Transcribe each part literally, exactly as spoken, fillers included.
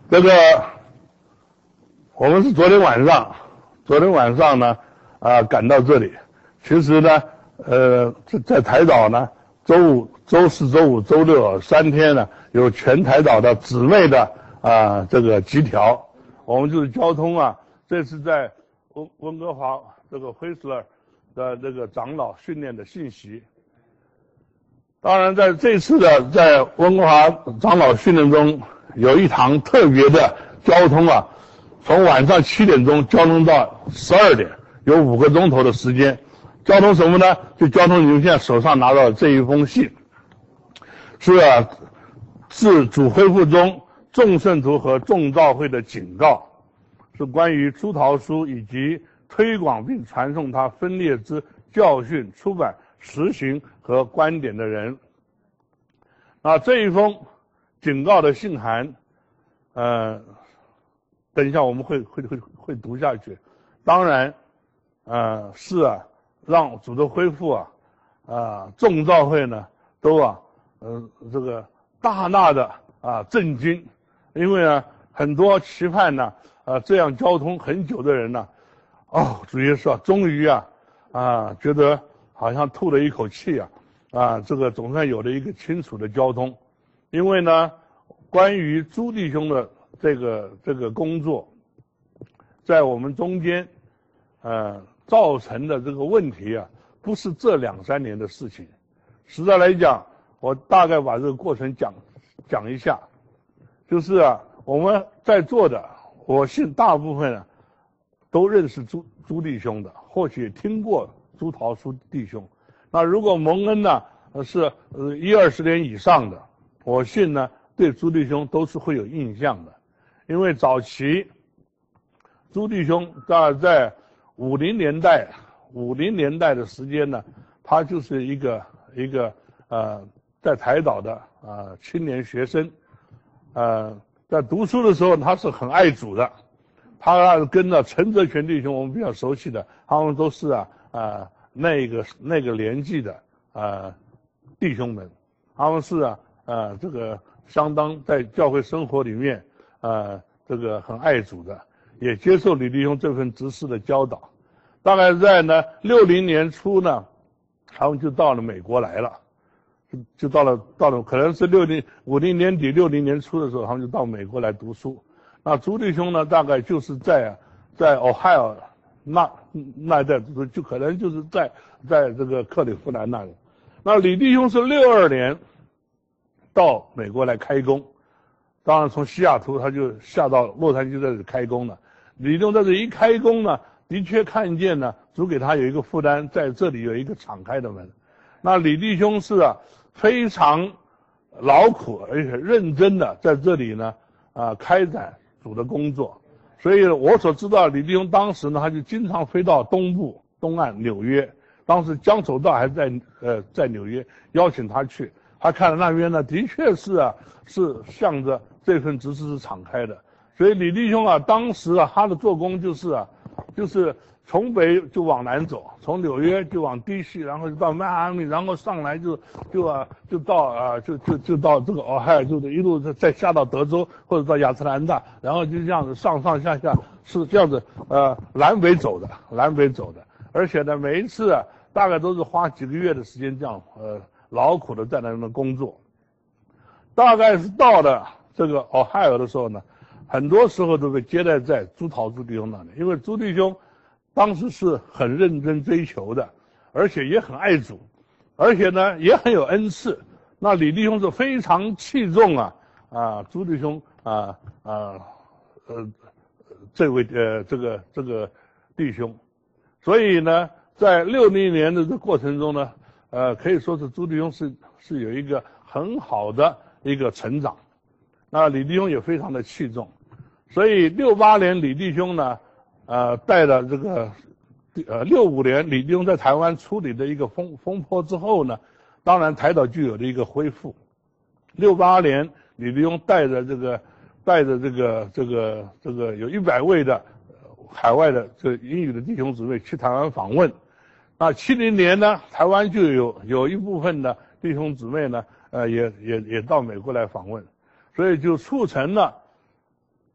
这个我们是昨天晚上，昨天晚上呢啊赶到这里。其实呢，呃，在在台岛呢，周五、周四周五、周六三天呢，有全台岛的姊妹的啊这个集条。我们就是交通啊，这是在温温哥华这个惠斯勒的这个长老训练的信息。当然，在这次的在温哥华长老训练中，有一堂特别的交通啊，从晚上七点钟交通到十二点，有五个钟头的时间。交通什么呢？就交通你们现在手上拿到的这一封信，是啊，自主恢复中众圣徒和众教会的警告，是关于朱桃书以及推广并传送它分裂之教训、出版、实行和观点的人。那这一封警告的信函，呃，等一下我们会会会会读下去。当然，呃，是啊。让主的恢复啊，啊，众教会呢都啊，呃，这个大大的啊震惊，因为呢很多期盼呢，啊这样交通很久的人呢，哦，主耶稣啊，终于啊啊觉得好像吐了一口气啊，啊这个总算有了一个清楚的交通，因为呢关于朱弟兄的这个这个工作，在我们中间，呃。造成的这个问题啊，不是这两三年的事情。实在来讲，我大概把这个过程讲讲一下。就是啊，我们在座的，我信大部分啊都认识朱朱弟兄的，或许也听过朱桃书弟兄。那如果蒙恩呢是呃一二十年以上的，我信呢对朱弟兄都是会有印象的，因为早期朱弟兄大概在五零年代，五零年代的时间呢，他就是一个一个呃，在台岛的呃青年学生，呃，在读书的时候他是很爱主的，他跟着陈泽全弟兄我们比较熟悉的，他们都是啊啊、呃、那个那个年纪的呃弟兄们，他们是啊呃这个相当在教会生活里面呃这个很爱主的。也接受李弟兄这份执事的教导，大概在呢六零年初呢，他们就到了美国来了，就就到了到了可能是六零五零年底六零年初的时候，他们就到美国来读书。那朱弟兄呢，大概就是在在 Ohio 那那一带读书，就可能就是在在这个克里夫兰那里。那李弟兄是六二年到美国来开工，当然从西雅图他就下到洛杉矶这里开工了。李弟兄在这一开工呢，的确看见呢，主给他有一个负担，在这里有一个敞开的门。那李弟兄是啊，非常劳苦而且认真的在这里呢，啊，开展主的工作。所以我所知道，李弟兄当时呢，他就经常飞到东部东岸纽约，当时江守道还在呃在纽约，邀请他去，他看了那边呢，的确是啊，是向着这份职事是敞开的。所以李弟兄啊，当时啊，他的做工就是啊，就是从北就往南走，从纽约就往 D C， 然后就到迈阿密，然后上来就就啊就到啊就就就到这个俄亥俄州的，一路再下到德州或者到亚特兰大，然后就这样子上上下下是这样子呃南北走的，南北走的，而且呢每一次啊大概都是花几个月的时间这样呃劳苦的在那边工作，大概是到了这个俄亥俄的时候呢。很多时候都被接待在朱桃朱弟兄那里，因为朱弟兄当时是很认真追求的，而且也很爱主，而且呢也很有恩赐。那李弟兄是非常器重啊啊朱弟兄啊啊呃这位呃这个这个弟兄，所以呢在六零年的这过程中呢，呃可以说是朱弟兄是是有一个很好的一个成长。那李弟兄也非常的器重，所以六八年李弟兄呢，呃，带了这个，呃，六五年李弟兄在台湾处理的一个风风波之后呢，当然台岛就有了一个恢复。六八年李弟兄带着这个，带着这个这个这个有一百位的海外的这个英语的弟兄姊妹去台湾访问。那七零年呢，台湾就有有一部分的弟兄姊妹呢，呃，也也也到美国来访问。所以就促成了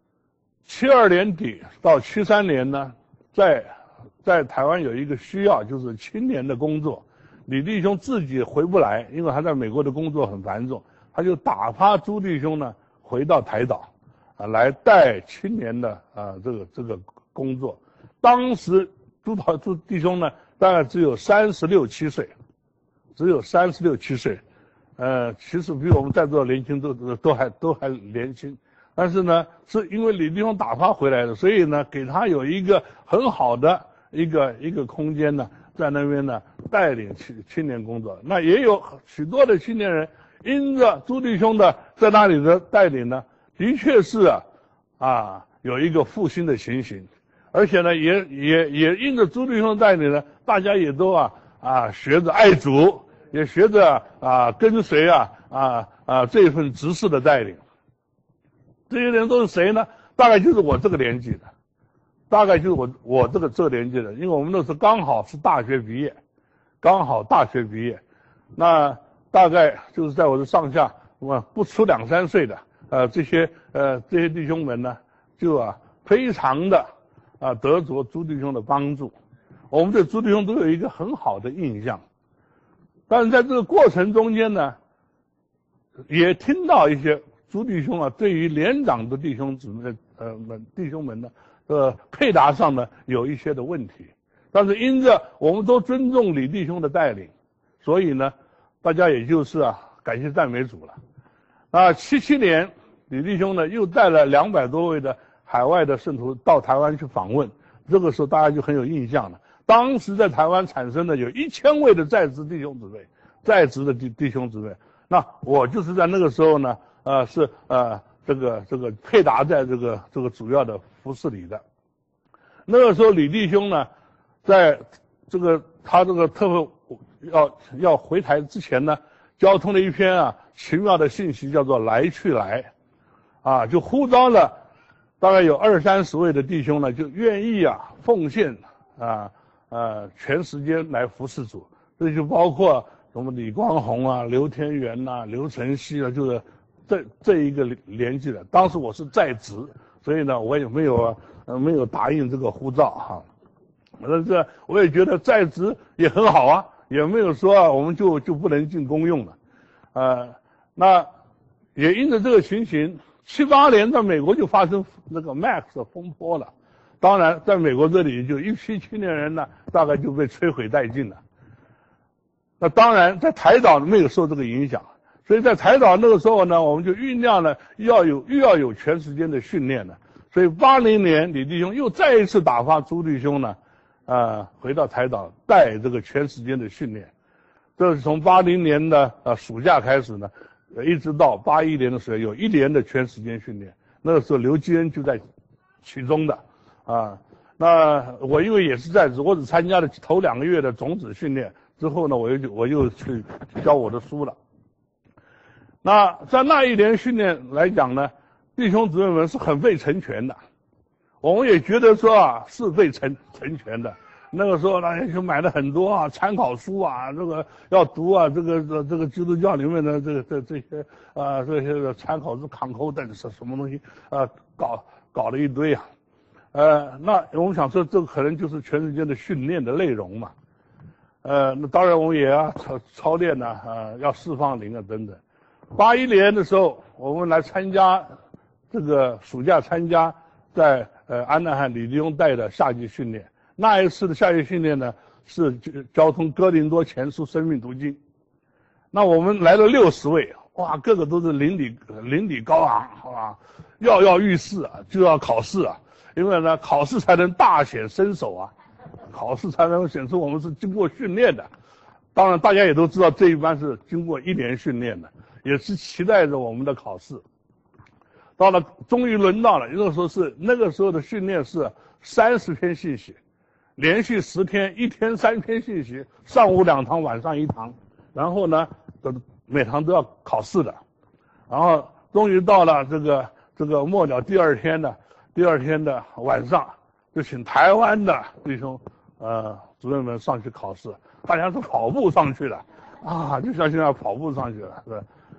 七二年底到七三年呢，在在台湾有一个需要，就是青年的工作。李弟兄自己回不来，因为他在美国的工作很繁重，他就打发朱弟兄呢回到台岛，啊，来带青年的啊这个这个工作。当时朱导朱弟兄呢，大概只有三十六七岁，只有三十六七岁，呃，其实比我们在座的年轻都都还都还年轻。但是呢，是因为李弟兄打发回来的，所以呢，给他有一个很好的一个一个空间呢，在那边呢带领青青年工作。那也有许多的青年人，因着朱弟兄的在那里的带领呢，的确是啊啊有一个复兴的情形，而且呢，也也也因着朱弟兄带领呢，大家也都啊啊学着爱主，也学着啊跟随啊啊啊这份执事的带领。这些人都是谁呢？大概就是我这个年纪的，大概就是我我这个这个年纪的，因为我们那时候刚好是大学毕业，刚好大学毕业，那大概就是在我的上下，我不出两三岁的，呃，这些呃这些弟兄们呢，就啊非常的啊得着朱弟兄的帮助，我们对朱弟兄都有一个很好的印象，但是在这个过程中间呢，也听到一些。朱弟兄啊，对于年长的弟兄姊妹呃们弟兄们呢，呃配搭上呢有一些的问题，但是因着我们都尊重李弟兄的带领，所以呢，大家也就是啊感谢赞美主了。啊，七七年李弟兄呢又带了两百多位的海外的圣徒到台湾去访问，这个时候大家就很有印象了。当时在台湾产生的有一千位的在职弟兄姊妹，在职的弟弟兄姊妹，那我就是在那个时候呢。呃，是呃，这个这个配搭在这个这个主要的服饰里的。那个时候，李弟兄呢，在这个他这个特别要要回台之前呢，交通了一篇啊奇妙的信息，叫做“来去来”，啊，就呼召了大概有二三十位的弟兄呢，就愿意啊奉献啊呃全时间来服侍主。这就包括什么李光宏啊、刘天元呐、啊、刘晨曦啊，就是。这这一个年纪的，当时我是在职，所以呢，我也没有呃没有答应这个呼召哈。但是我也觉得在职也很好啊，也没有说、啊、我们就就不能进公用了，呃，那也因着这个情形，七八年在美国就发生那个 Max 的风波了。当然，在美国这里就一批青年人呢，大概就被摧毁殆尽了。那当然，在台岛没有受这个影响。所以在台岛那个时候呢，我们就酝酿了要有又要有全时间的训练了。所以八零年李弟兄又再一次打发朱弟兄呢，呃，回到台岛带这个全时间的训练。这是从八零年的呃暑假开始呢，一直到八一年的时候有一年的全时间训练。那个时候刘基恩就在其中的啊。那我因为也是在职，我只参加了头两个月的种子训练，之后呢，我又我又去教我的书了。那在那一年训练来讲呢，弟兄姊妹们是很被成全的，我们也觉得说啊是被成成全的。那个时候呢，就买了很多啊参考书啊，这个要读啊，这个这这个基督教里面的这个这这些啊这些参考书、康口等是什么东西啊，搞搞了一堆啊，呃，那我们想说这可能就是全时间的训练的内容嘛，呃，那当然我们也要操操练呢，啊，要释放灵啊等等。八一年的时候，我们来参加这个暑假参加在呃安纳汉李弟兄带的夏季训练。那一次的夏季训练呢，是交通哥林多前书生命读经。那我们来了六十位，哇，个个都是灵里灵里高昂，好吧，跃跃欲试啊，就要考试啊，因为呢，考试才能大显身手啊，考试才能显出我们是经过训练的。当然，大家也都知道，这一般是经过一年训练的。也是期待着我们的考试，到了终于轮到了，那个时候是那个时候的训练是三十篇信息，连续十天，一天三篇信息，上午两堂，晚上一堂，然后呢，每堂都要考试的，然后终于到了这个这个末了第二天的第二天的晚上，就请台湾的弟兄呃主任们上去考试，大家是跑步上去的啊，就像现在跑步上去了，是吧？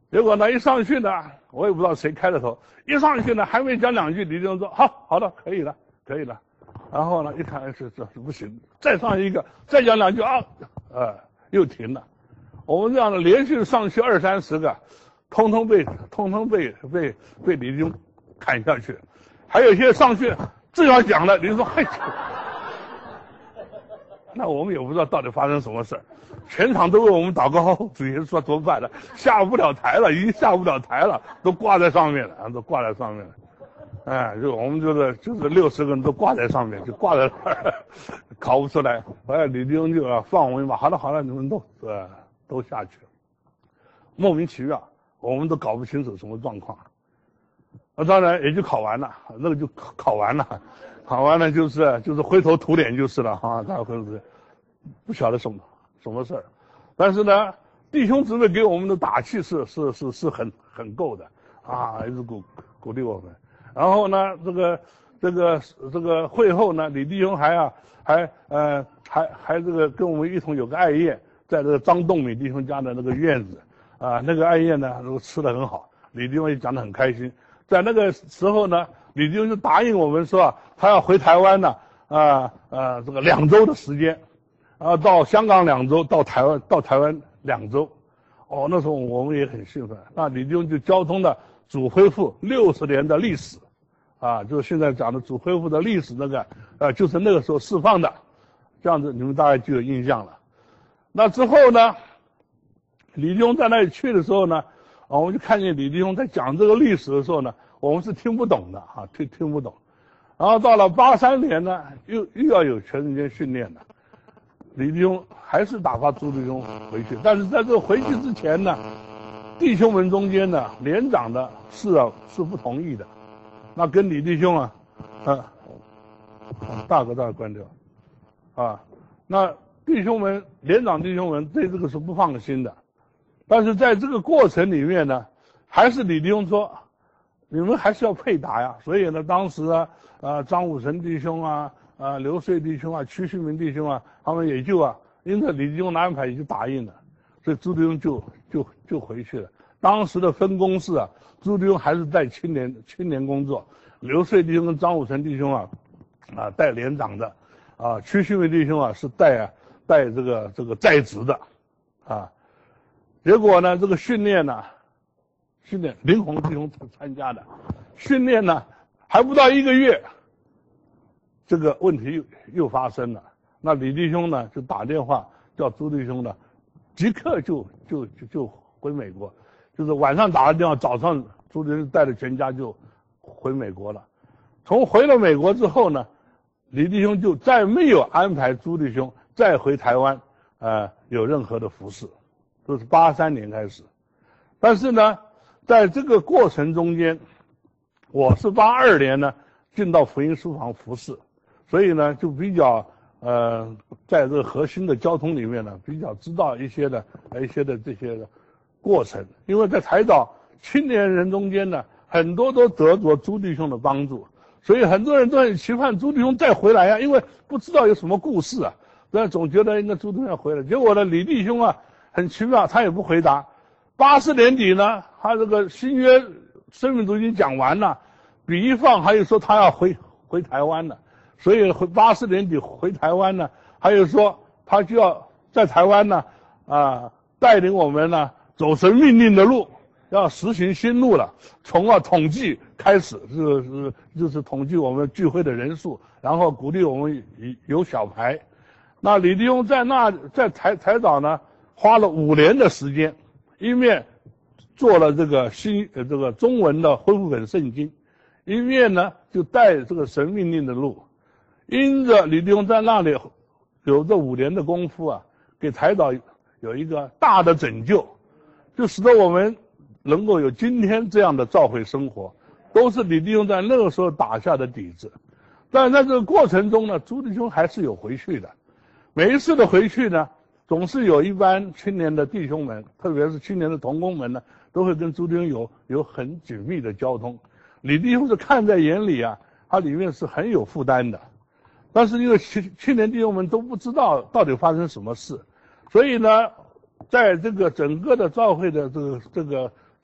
结果呢，一上去呢，我也不知道谁开的头，一上去呢，还没讲两句，李弟兄说：“好，好的，可以了，可以了。”然后呢，一看是这是不行，再上一个，再讲两句啊，呃，又停了。我们这样的连续上去二三十个，通通被通通被被被李弟兄砍下去，还有一些上去正要讲了，李弟兄说：“嘿。”那我们也不知道到底发生什么事儿，全场都为我们祷告。主耶稣说怎么办呢？下不了台了，已经下不了台了，都挂在上面了，啊，都挂在上面了。哎，就我们就是就是六十个人都挂在上面，就挂在那儿，考不出来。后来李弟兄就要放我们一马，好了好了，你们都呃都下去了。莫名其妙，我们都搞不清楚什么状况。那当然也就考完了，那个就考考完了。考完了就是就是灰头土脸就是了哈，大家灰头土脸，不晓得什么什么事儿，但是呢，弟兄姊妹给我们的打气是是是是很很够的啊，一直鼓鼓励我们。然后呢，这个这个这个会后呢，李弟兄还啊还呃还还这个跟我们一同有个爱宴，在这个张栋敏弟兄家的那个院子啊，那个爱宴呢都吃得很好，李弟兄也讲得很开心。在那个时候呢，李弟兄就答应我们说，他要回台湾呢，啊呃这个两周的时间，啊到香港两周，到台湾到台湾两周，哦那时候我们也很兴奋。那李弟兄就交通了主恢复六十年的历史，啊就是现在讲的主恢复的历史那个，呃就是那个时候释放的，这样子你们大概就有印象了。那之后呢，李弟兄在那里去的时候呢。啊，我们就看见李弟兄在讲这个历史的时候呢，我们是听不懂的啊，听听不懂。然后到了八三年呢，又又要有全人间训练了，李弟兄还是打发朱弟兄回去，但是在这个回去之前呢，弟兄们中间呢，连长的是啊是不同意的，那跟李弟兄啊，啊，大哥大哥关掉，啊，那弟兄们连长弟兄们对这个是不放心的。但是在这个过程里面呢，还是李弟兄说，你们还是要配搭呀。所以呢，当时啊，啊张武成弟兄啊，啊刘穗弟兄啊，屈旭明弟兄啊，他们也就啊，因着李弟兄的安排也就答应了，所以朱弟兄就就就回去了。当时的分工是啊，朱弟兄还是带青年青年工作，刘穗弟兄跟张武成弟兄啊，啊带连长的，啊屈旭明弟兄啊是带啊带这个这个在职的，啊。结果呢，这个训练呢，训练林鸿弟兄参加的，训练呢还不到一个月，这个问题又又发生了。那李弟兄呢就打电话叫朱弟兄呢，即刻就就就就回美国，就是晚上打了电话，早上朱弟兄带着全家就回美国了。从回了美国之后呢，李弟兄就再没有安排朱弟兄再回台湾，呃，有任何的服侍。都是八三年开始，但是呢，在这个过程中间，我是八二年呢进到福音书房服侍，所以呢就比较呃在这个核心的交通里面呢比较知道一些的一些的这些的过程，因为在台岛青年人中间呢很多都得着朱弟兄的帮助，所以很多人都很期盼朱弟兄再回来啊，因为不知道有什么故事啊，但总觉得应该朱弟兄要回来，结果呢李弟兄啊。很奇妙，他也不回答。八四年底呢，他这个新约生命读已经讲完了，笔一放，还有说他要回回台湾了，所以回八四年底回台湾呢，还有说他就要在台湾呢啊带领我们呢走神命令的路，要实行新路了。从啊统计开始，是是就是统计我们聚会的人数，然后鼓励我们有小牌。那李弟兄在那在台台岛呢。花了五年的时间，一面做了这个新呃这个中文的恢复本圣经，一面呢就带这个神命令的路。因着李弟兄在那里有这五年的功夫啊，给台岛有一个大的拯救，就使得我们能够有今天这样的召会生活，都是李弟兄在那个时候打下的底子。但在这个过程中呢，朱弟兄还是有回去的，每一次的回去呢。总是有一班青年的弟兄们，特别是青年的同工们呢，都会跟朱弟兄有有很紧密的交通。李弟兄是看在眼里啊，他里面是很有负担的。但是因为青青年弟兄们都不知道到底发生什么事，所以呢，在这个整个的召会的这个这个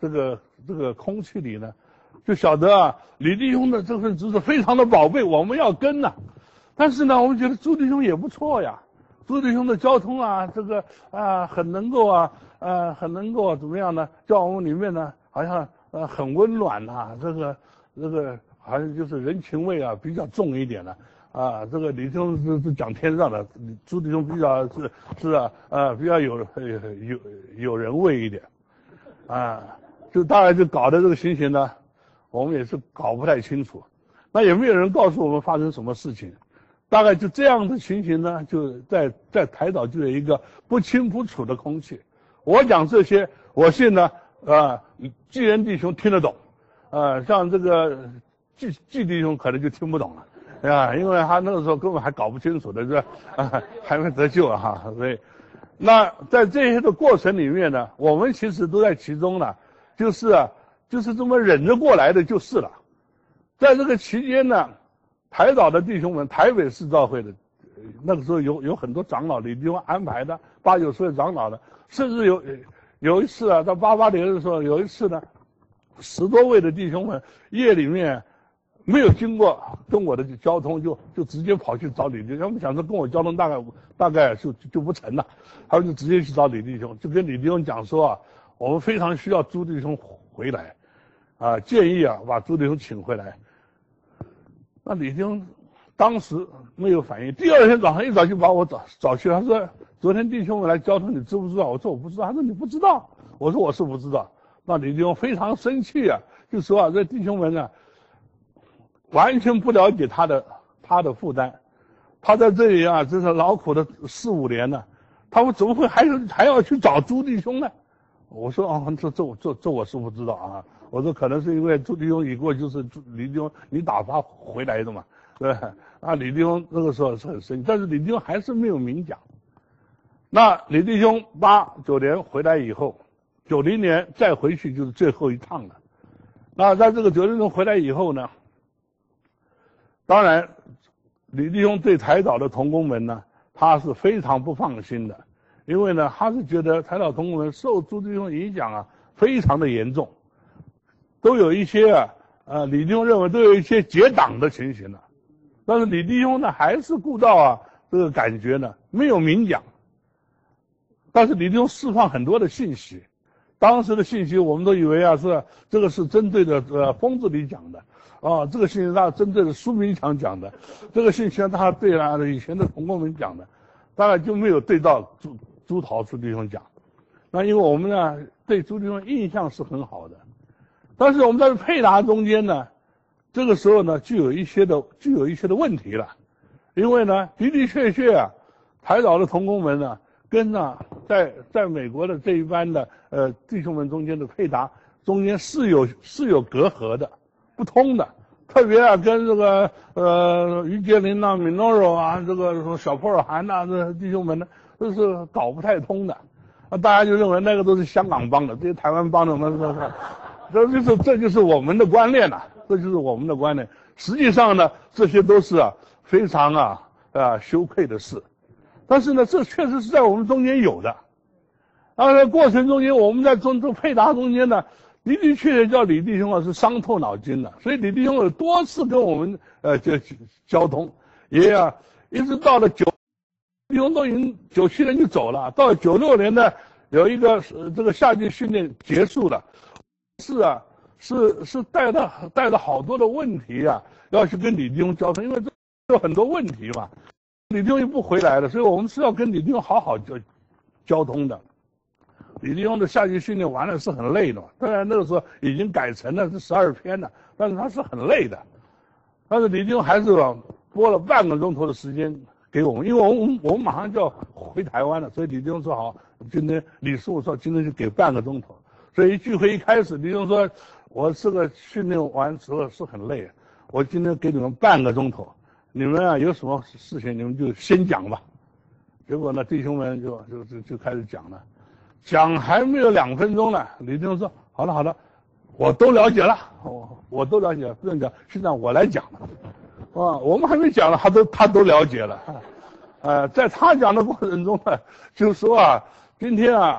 这个这个空气里呢，就晓得啊，李弟兄的这份知识非常的宝贝，我们要跟呐、啊。但是呢，我们觉得朱弟兄也不错呀，朱弟兄的交通啊，这个啊很能够啊，呃很能够怎么样呢？教我们里面呢，好像呃很温暖呐、啊，这个这个好像就是人情味啊比较重一点的。啊，这个李弟兄是是讲天上的，朱弟兄比较是是啊，呃，比较有有有人味一点，啊，就当然就搞的这个情形呢，我们也是搞不太清楚，那也没有人告诉我们发生什么事情，大概就这样的情形呢，就在在台岛就有一个不清不楚的空气。我讲这些，我信呢，啊，纪元弟兄听得懂，啊，像这个季季弟兄可能就听不懂了。啊，因为他那个时候根本还搞不清楚的是吧？啊，还没得救哈、啊，所以，那在这些的过程里面呢，我们其实都在其中呢，就是啊，就是这么忍着过来的，就是了。在这个期间呢，台岛的弟兄们，台北市教会的，那个时候有有很多长老，李弟兄安排的八九十位长老的，甚至有有一次啊，到八八年的时候，有一次呢，十多位的弟兄们夜里面。没有经过跟我的交通，就就直接跑去找李弟兄。他们想说跟我交通大概大概就就不成了，他们就直接去找李弟兄，就跟李弟兄讲说啊，我们非常需要朱弟兄回来，啊，建议啊把朱弟兄请回来。那李弟兄当时没有反应，第二天早上一早就把我找找去，他说昨天弟兄们来交通，你知不知道？我说我不知道。他说你不知道？我说我是不知道。那李弟兄非常生气啊，就说啊，这弟兄们呢。完全不了解他的他的负担，他在这里啊，真是劳苦的四五年了，他们怎么会还是还要去找朱弟兄呢？我说啊，这这这这我是不知道啊。我说可能是因为朱弟兄已过就是李弟兄你打发回来的嘛，对吧？啊，李弟兄那个时候是很生气，但是李弟兄还是没有明讲。那李弟兄八九年回来以后，九零年再回去就是最后一趟了。那在这个九零年回来以后呢？当然，李弟兄对台岛的同工们呢，他是非常不放心的，因为呢，他是觉得台岛同工们受朱弟兄影响啊，非常的严重，都有一些啊，呃，李弟兄认为都有一些结党的情形了，但是李弟兄呢，还是顾到啊这个感觉呢，没有明讲，但是李弟兄释放很多的信息，当时的信息我们都以为啊是这个是针对的呃封子里讲的。啊，这个信息他针对的苏明强讲的，这个信息他对啊以前的同工们讲的，当然就没有对到朱朱桃朱弟兄讲。那因为我们呢对朱弟兄印象是很好的，但是我们在配搭中间呢，这个时候呢就有一些的就有一些的问题了，因为呢的的确确啊，台岛的同工们呢跟呢在在美国的这一班的呃弟兄们中间的配搭中间是有是有隔阂的。不通的，特别啊，跟这个呃于杰林呐、米诺罗啊，这个小波尔韩呐，这弟兄们呢，都是搞不太通的。啊，大家就认为那个都是香港帮的，这些台湾帮的，那那这就是这就是我们的观念呐、啊，这就是我们的观念。实际上呢，这些都是啊非常啊啊羞愧的事，但是呢，这确实是在我们中间有的。啊，在过程中间，我们在中这配搭中间呢。的的确确叫李弟兄啊是伤透脑筋了，所以李弟兄有多次跟我们呃就交通，也啊一直到了九弟兄都已经九七年就走了，到九六年呢有一个、呃、这个夏季训练结束了，是啊是是带着带着好多的问题啊要去跟李弟兄交通，因为这有很多问题嘛，李弟兄又不回来了，所以我们是要跟李弟兄好好交交通的。李弟兄的夏季训练完了是很累的，当然那个时候已经改成了是十二篇了，但是他是很累的。但是李弟兄还是拨了半个钟头的时间给我们，因为我们我们马上就要回台湾了，所以李弟兄说好，今天李师傅说今天就给半个钟头。所以聚会一开始，李弟兄说，我这个训练完之后是很累，我今天给你们半个钟头，你们啊有什么事情你们就先讲吧。结果呢，弟兄们就就就就开始讲了。讲还没有两分钟呢，李弟兄说：“好了好了，我都了解了，我我都了解了，不用讲，现在我来讲了。”啊，我们还没讲呢，他都他都了解了。呃，在他讲的过程中呢，就说啊，今天啊，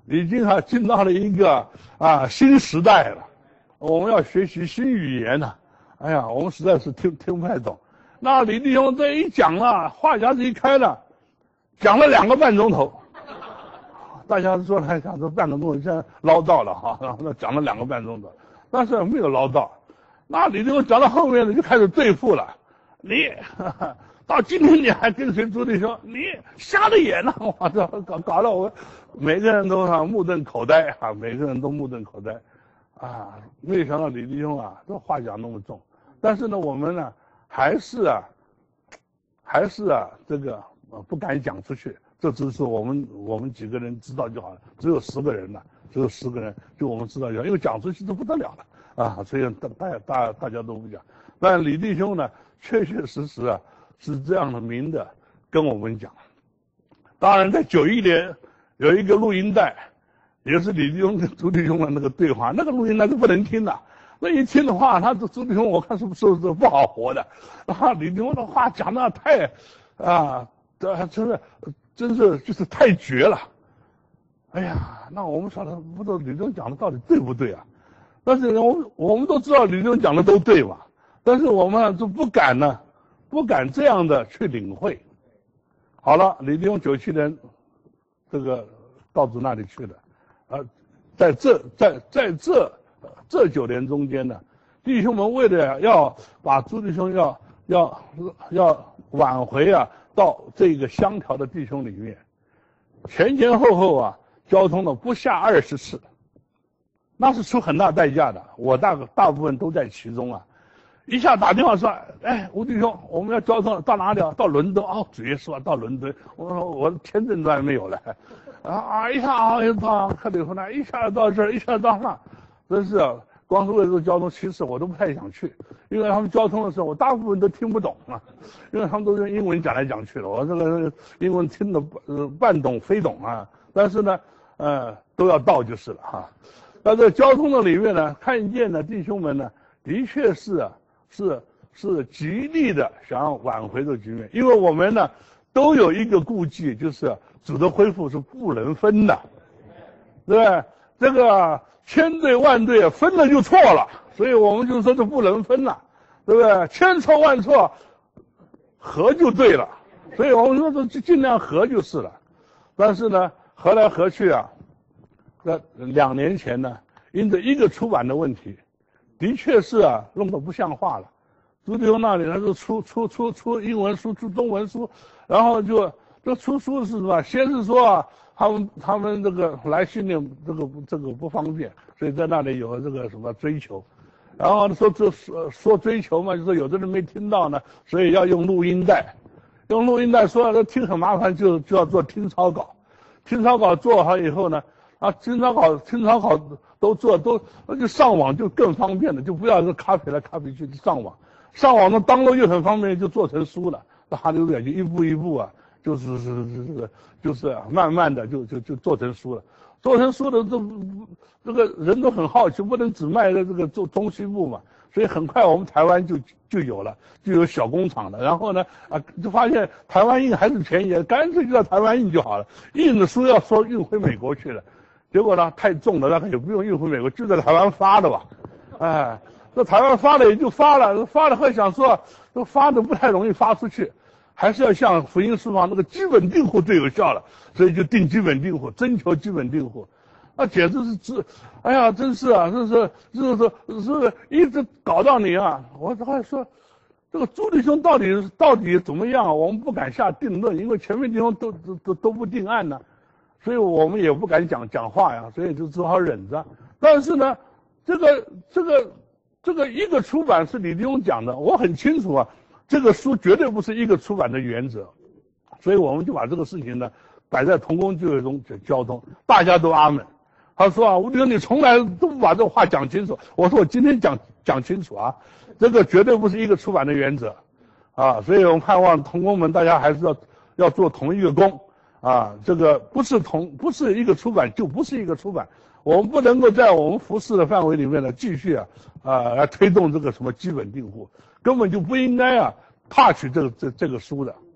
已经啊进到了一个啊新时代了，我们要学习新语言了。哎呀，我们实在是听听不太懂。那李弟兄这一讲了，话匣子一开了，讲了两个半钟头。大家说来讲这半个钟头现在唠叨了哈，然后那讲了两个半钟头，但是没有唠叨。那李弟兄讲到后面呢，就开始对付了。你呵呵到今天你还跟随朱弟兄，你瞎了眼了！我操，搞搞得我每个人都啊目瞪口呆啊，每个人都目瞪口呆啊！没想到李弟兄啊，这话讲那么重，但是呢，我们呢还是啊，还是啊这个呃不敢讲出去。这只是我们我们几个人知道就好了，只有十个人了，只有十个人，就我们知道就好，因为讲出去就不得了了啊，所以大大大大家都不讲。但李弟兄呢，确确实实啊是这样的明的跟我们讲。当然，在九一年有一个录音带，也是李弟兄跟朱弟兄的那个对话，那个录音带是不能听的。那一听的话，他这朱弟兄我看是不是是不好活的啊？李弟兄的话讲的太啊，这真是。真是就是太绝了，哎呀，那我们晓得不知道李弟兄讲的到底对不对啊？但是我们我们都知道李弟兄讲的都对嘛，但是我们就不敢呢，不敢这样的去领会。好了，李弟兄九七年这个到主那里去了，呃，在这在在这这九年中间呢，弟兄们为了要把朱弟兄要要要挽回啊。到这个相调的弟兄里面，前前后后啊，交通了不下二十次，那是出很大代价的。我大大部分都在其中啊。一下打电话说，哎，吴弟兄，我们要交通到哪里啊？到伦敦哦，直接说到伦敦。我说我的签证都还没有了，啊啊，一下啊到克里夫兰，一下到这儿，一下到那，真是啊。光是为这个交通，其实我都不太想去，因为他们交通的时候，我大部分都听不懂啊，因为他们都用英文讲来讲去的，我这个英文听得呃半懂非懂啊，但是呢，呃，都要到就是了哈。那这交通的里面呢，看见呢弟兄们呢，的确是啊，是是极力的想要挽回这个局面，因为我们呢都有一个顾忌，就是主的恢复是不能分的，对不对？这个。千对万对分了就错了，所以我们就说这不能分了，对不对？千错万错，合就对了，所以我们说这就尽量合就是了。但是呢，合来合去啊，在两年前呢，因着一个出版的问题，的确是啊，弄得不像话了。朱弟兄那里呢是出出出出英文书、出中文书，然后就这出书是什么？先是说啊。他们他们这个来训练这个这个不方便，所以在那里有这个什么追求，然后说这说说追求嘛，就是有的人没听到呢，所以要用录音带，用录音带说了听很麻烦，就就要做听草稿，听草稿做好以后呢，啊听草稿听草稿都做都那就上网就更方便了，就不要是copy来copy去上网，上网呢当了又很方便，就做成书了，那他就感觉一步一步啊。就是是是是，就是慢慢的就就就做成书了，做成书的这这个人都很好奇，不能只卖在这个中中西部嘛，所以很快我们台湾就就有了，就有小工厂了。然后呢啊，就发现台湾印还是便宜，干脆就在台湾印就好了。印的书要说运回美国去了，结果呢太重了，那也不用运回美国，就在台湾发的吧，哎，那台湾发了也就发了，发了后想说，这发的不太容易发出去。还是要像福音书上那个基本订户最有效了，所以就定基本订户，征求基本订户，那简直是这，哎呀，真是啊，这是这是是一直搞到你啊！我还说，这个朱弟兄到底到底怎么样？我们不敢下定论，因为前面弟兄都都都都不定案呢，所以我们也不敢讲讲话呀，所以就只好忍着。但是呢，这个这个这个一个出版是李弟兄讲的，我很清楚啊。这个书绝对不是一个出版的原则，所以我们就把这个事情呢摆在同工聚会中交通，大家都阿门。他说啊，吴弟兄你从来都不把这个话讲清楚。我说我今天讲讲清楚啊，这个绝对不是一个出版的原则啊，所以我们盼望同工们大家还是要要做同一个工啊，这个不是同不是一个出版就不是一个出版，我们不能够在我们服侍的范围里面呢继续啊啊来推动这个什么基本订户。根本就不应该啊 touch 这个这这个书的，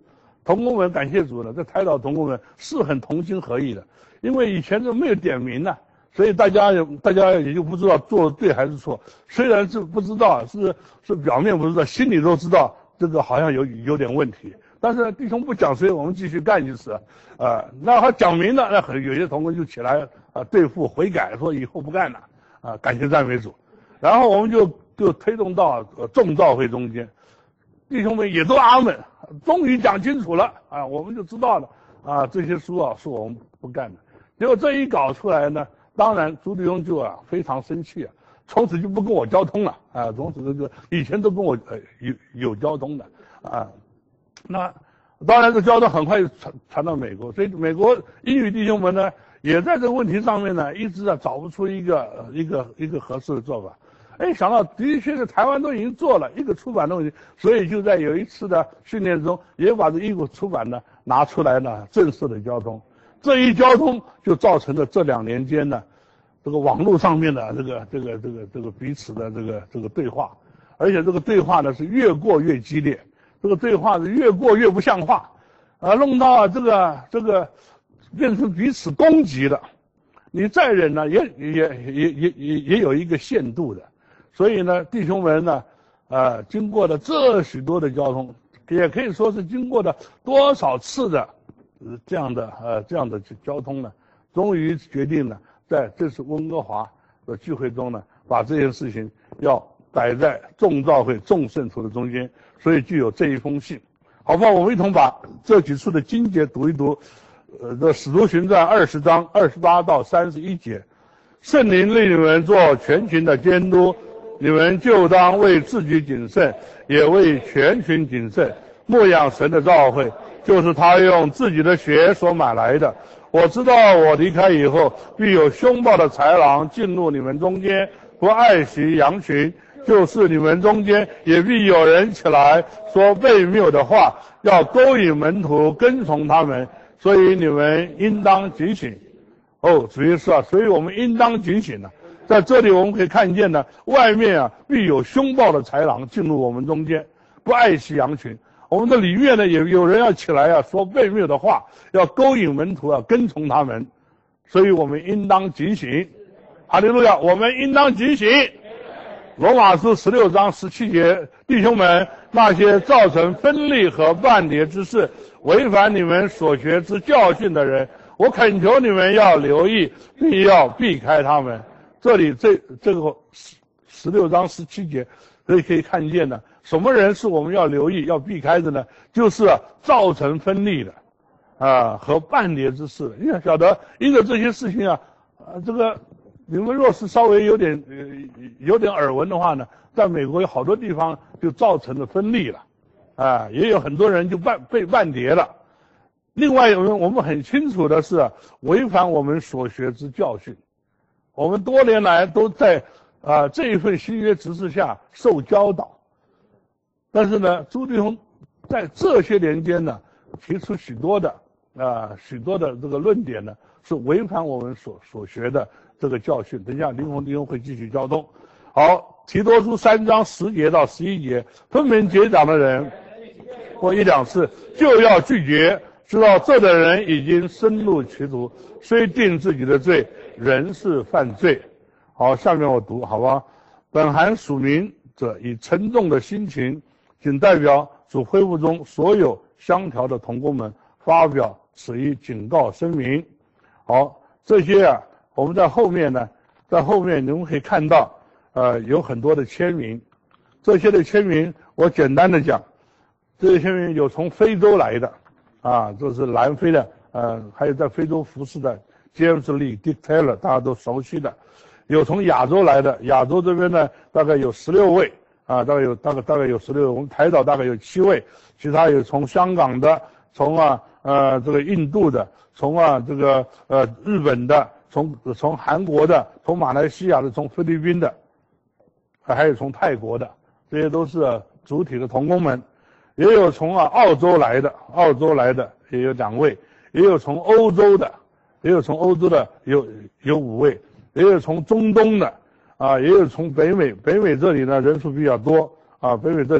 同工们感谢主呢，在台岛同工们是很同心合意的，因为以前都没有点名呢、啊，所以大家大家也就不知道做的对还是错。虽然是不知道，是是表面不知道，心里都知道这个好像有有点问题。但是弟兄不讲，所以我们继续干就是，啊、呃，那他讲明了，那很有些同工就起来啊、呃、对付悔改，说以后不干了，啊、呃，感谢赞美主。然后我们就就推动到呃众召会中间，弟兄们也都阿门，终于讲清楚了啊、呃，我们就知道了啊、呃，这些书啊是我们不干的。结果这一搞出来呢，当然朱弟兄就啊非常生气啊，从此就不跟我交通了啊、呃，从此就以前都跟我呃有有交通的啊。呃那当然，这交通很快就传传到美国，所以美国英语弟兄们呢，也在这个问题上面呢，一直啊找不出一个一个一个合适的做法。哎，想到的确是台湾都已经做了一个出版的问题，所以就在有一次的训练中，也把这一股出版呢拿出来呢，正式的交通。这一交通就造成了这两年间呢，这个网络上面的这个这个这个这个彼此的这个这个对话，而且这个对话呢是越过越激烈。这个对话是越过越不像话，啊，弄到这个这个变成彼此攻击了。你再忍呢，也也也也也也有一个限度的。所以呢，弟兄们呢，呃，经过了这许多的交通，也可以说是经过了多少次的呃这样的呃这样的交通呢，终于决定了在这次温哥华的聚会中呢，把这件事情要摆在众召会众圣徒的中间。所以具有这一封信，好吧，我们一同把这几处的经节读一读。呃，这《使徒行传》二十章二十八到三十一节，圣灵令你们做全群的监督，你们就当为自己谨慎，也为全群谨慎，牧养神的召会，就是他用自己的血所买来的。我知道我离开以后，必有凶暴的豺狼进入你们中间，不爱惜羊群。就是你们中间也必有人起来说悖谬的话，要勾引门徒跟从他们，所以你们应当警醒。哦，主耶稣啊，所以我们应当警醒呢、啊。在这里我们可以看见呢，外面啊必有凶暴的豺狼进入我们中间，不爱惜羊群。我们的里面呢也有人要起来啊说悖谬的话，要勾引门徒啊跟从他们，所以我们应当警醒。哈利路亚，我们应当警醒。罗马书十六章十七节，弟兄们，那些造成分裂和半叠之事，违反你们所学之教训的人，我恳求你们要留意，并要避开他们。这里这这个十六章十七节，所以可以看见呢，什么人是我们要留意、要避开的呢？就是造成分裂的，啊和半叠之事。你要晓得，因为这些事情啊，啊这个。你们若是稍微有点呃有点耳闻的话呢，在美国有好多地方就造成了分裂了，啊，也有很多人就半被半叠了。另外，我们我们很清楚的是，违反我们所学之教训。我们多年来都在啊这一份新约指示下受教导，但是呢，朱弟兄在这些年间呢，提出许多的啊许多的这个论点呢，是违反我们所所学的。这个教训，等一下林红弟兄会继续交通。好，提多书三章十节到十一节，分门结党的人或一两次就要拒绝，知道这的人已经深入歧途，虽定自己的罪，仍是犯罪。好，下面我读好吧。本函署名者以沉重的心情，仅代表主恢复中所有相调的同工们发表此一警告声明。好，这些啊。我们在后面呢，在后面你们可以看到，呃，有很多的签名，这些的签名我简单的讲，这些签名有从非洲来的，啊，这是南非的，呃，还有在非洲服侍的 James Lee Dick Taylor 大家都熟悉的，有从亚洲来的，亚洲这边呢大概有十六位，啊，大概有大概大概有十六位，我们台岛大概有七位，其他有从香港的，从啊呃这个印度的，从啊这个呃日本的。从从韩国的，从马来西亚的，从菲律宾的，还有从泰国的，这些都是主体的同工们，也有从啊澳洲来的，澳洲来的也有两位，也有从欧洲的，也有从欧洲的有有五位，也有从中东的，啊，也有从北美，北美这里呢人数比较多，啊，北美这里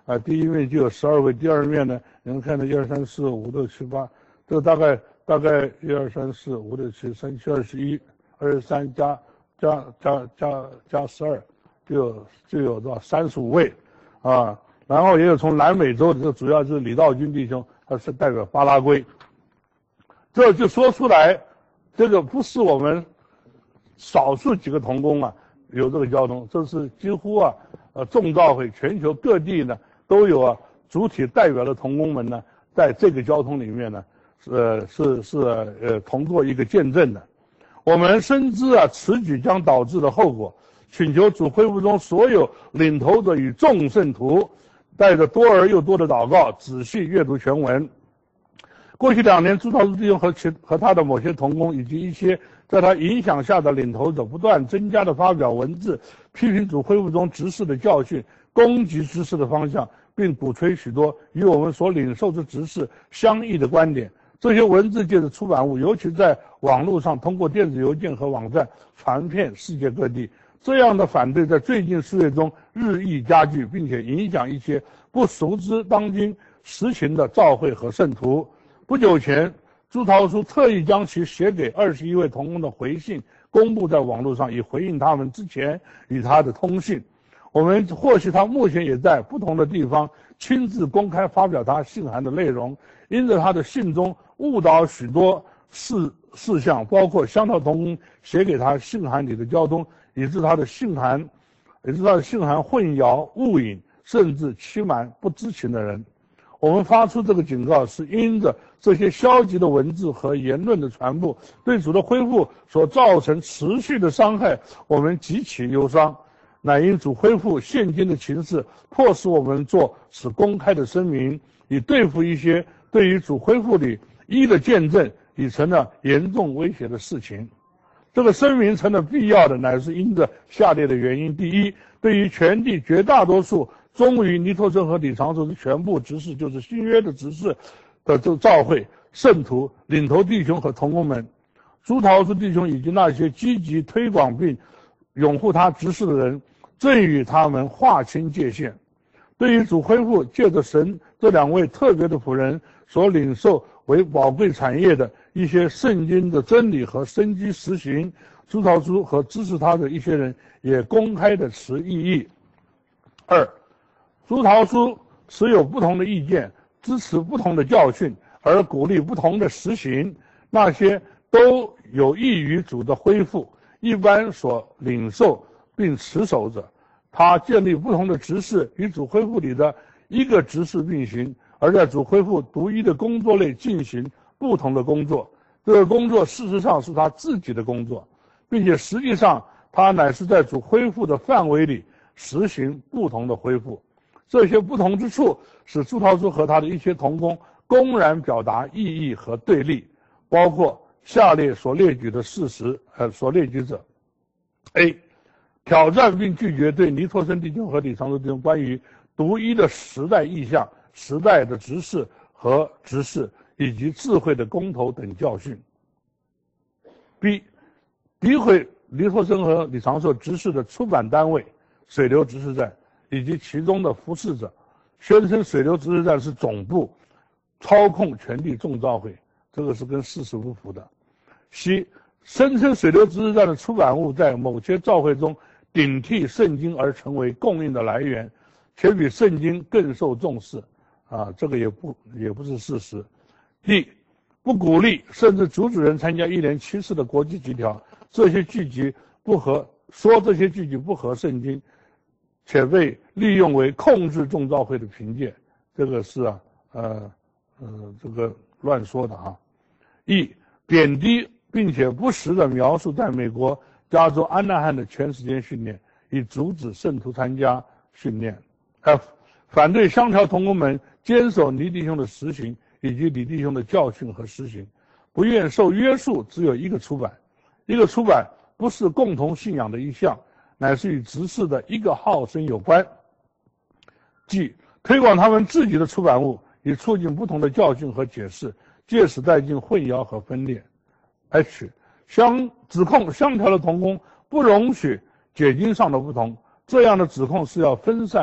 啊，第一面就有十二位，第二面呢，你们看到一二三四五六七八，这个大概大概一二三四五六七三七二十一，二十三加加加加加十二，就有就有多少三十五位，啊，然后也有从南美洲的，这主要是李道军弟兄，他是代表巴拉圭，这就说出来，这个不是我们少数几个同工啊有这个交通，这是几乎啊呃众召会全球各地呢。都有啊，主体代表的同工们呢，在这个交通里面呢，呃是是呃同做一个见证的。我们深知啊，此举将导致的后果，请求主恢复中所有领头者与众圣徒，带着多而又多的祷告，仔细阅读全文。过去两年，朱涛弟兄和其和他的某些同工以及一些在他影响下的领头者，不断增加的发表文字，批评主恢复中执事的教训，攻击执事的方向，并鼓吹许多与我们所领受之执事相异的观点。这些文字界的出版物，尤其在网络上通过电子邮件和网站传遍世界各地。这样的反对在最近数月中日益加剧，并且影响一些不熟知当今实情的教会和圣徒。不久前，朱桃叔特意将其写给二十一位同工的回信公布在网络上，以回应他们之前与他的通信。我们获悉他目前也在不同的地方亲自公开发表他信函的内容，因着他的信中误导许多事事项，包括香桃同工写给他信函里的交通，以致他的信函，以致他的信函混淆、误引，甚至欺瞒不知情的人。我们发出这个警告，是因着这些消极的文字和言论的传播对主的恢复所造成持续的伤害，我们极其忧伤。乃因主恢复现今的情势，迫使我们做此公开的声明，以对付一些对于主恢复里一的见证已成了严重威胁的事情。这个声明成了必要的，乃是因着下列的原因：第一，对于全地绝大多数忠于尼托生和李长寿之全部执事，就是新约的执事的这个教会圣徒、领头弟兄和同工们，朱桃叔弟兄以及那些积极推广并拥护他执事的人，正与他们划清界限。对于主恢复借着神这两位特别的仆人所领受为宝贵产业的一些圣经的真理和生机实行，朱桃叔和支持他的一些人也公开的持异议。二，朱桃叔持有不同的意见，支持不同的教训，而鼓励不同的实行，那些都有益于主的恢复，一般所领受并持守着。他建立不同的执事，与主恢复里的一个执事并行，而在主恢复独一的工作内进行不同的工作。这个工作事实上是他自己的工作，并且实际上他乃是在主恢复的范围里实行不同的恢复。这些不同之处使朱桃叔和他的一些同工公然表达异议和对立，包括下列所列举的事实，呃，所列举者 ：A. 挑战并拒绝对尼托生弟兄和李长寿弟兄关于独一的时代意象、时代的执事和执事以及智慧的公头等教训。B. 诋毁尼托生和李长寿执事的出版单位水流执事站以及其中的服侍者，宣称水流执事站是总部，操控全地众召会，这个是跟事实不符的。C. 声称水流执事站的出版物在某些召会中顶替圣经而成为供应的来源，且比圣经更受重视，啊，这个也不也不是事实。D. 不鼓励甚至阻止人参加一连七次的国际集条，这些聚集不合，说这些聚集不合圣经，且被利用为控制众召会的凭借，这个是啊，呃呃这个乱说的啊。E. 贬低并且不实的描述在美国加州安纳汉的全时间训练，以阻止圣徒参加训练。F. 反对香条同工们坚守尼弟兄的实行以及李弟兄的教训和实行，不愿受约束，只有一个出版。一个出版不是共同信仰的一项，乃是与执事的一个号声有关。G. 推广他们自己的出版物，以促进不同的教训和解释，借此带进混淆和分裂。H. 相指控相条的同工不容许解经上的不同，这样的指控是要分散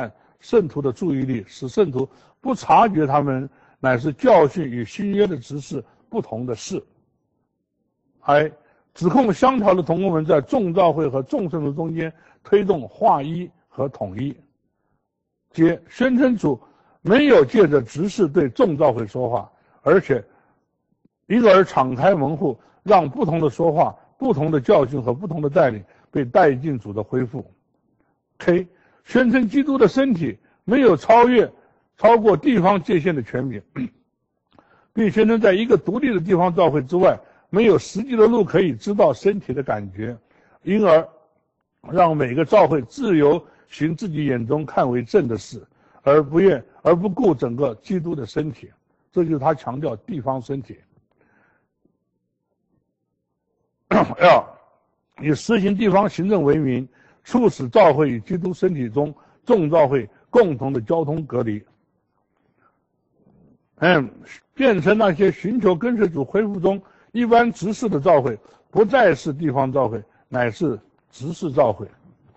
圣徒的注意力，使圣徒不察觉他们乃是教训与新约的执事不同的事。还指控相调的同工们在众教会和众圣徒中间推动划一和统一。皆宣称主没有借着执事对众教会说话，而且因而敞开门户，让不同的说话、不同的教训和不同的带领被带进主的恢复。K 宣称基督的身体没有超越超过地方界限的权柄，并宣称在一个独立的地方教会之外，没有实际的路可以知道身体的感觉，因而让每个教会自由行自己眼中看为正的事，而不愿而不顾整个基督的身体。这就是他强调地方身体。要以实行地方行政为名，促使教会与基督身体中众教会共同的交通隔离。嗯，变成那些寻求跟随主恢复中一般执事的教会，不再是地方教会，乃是执事教会。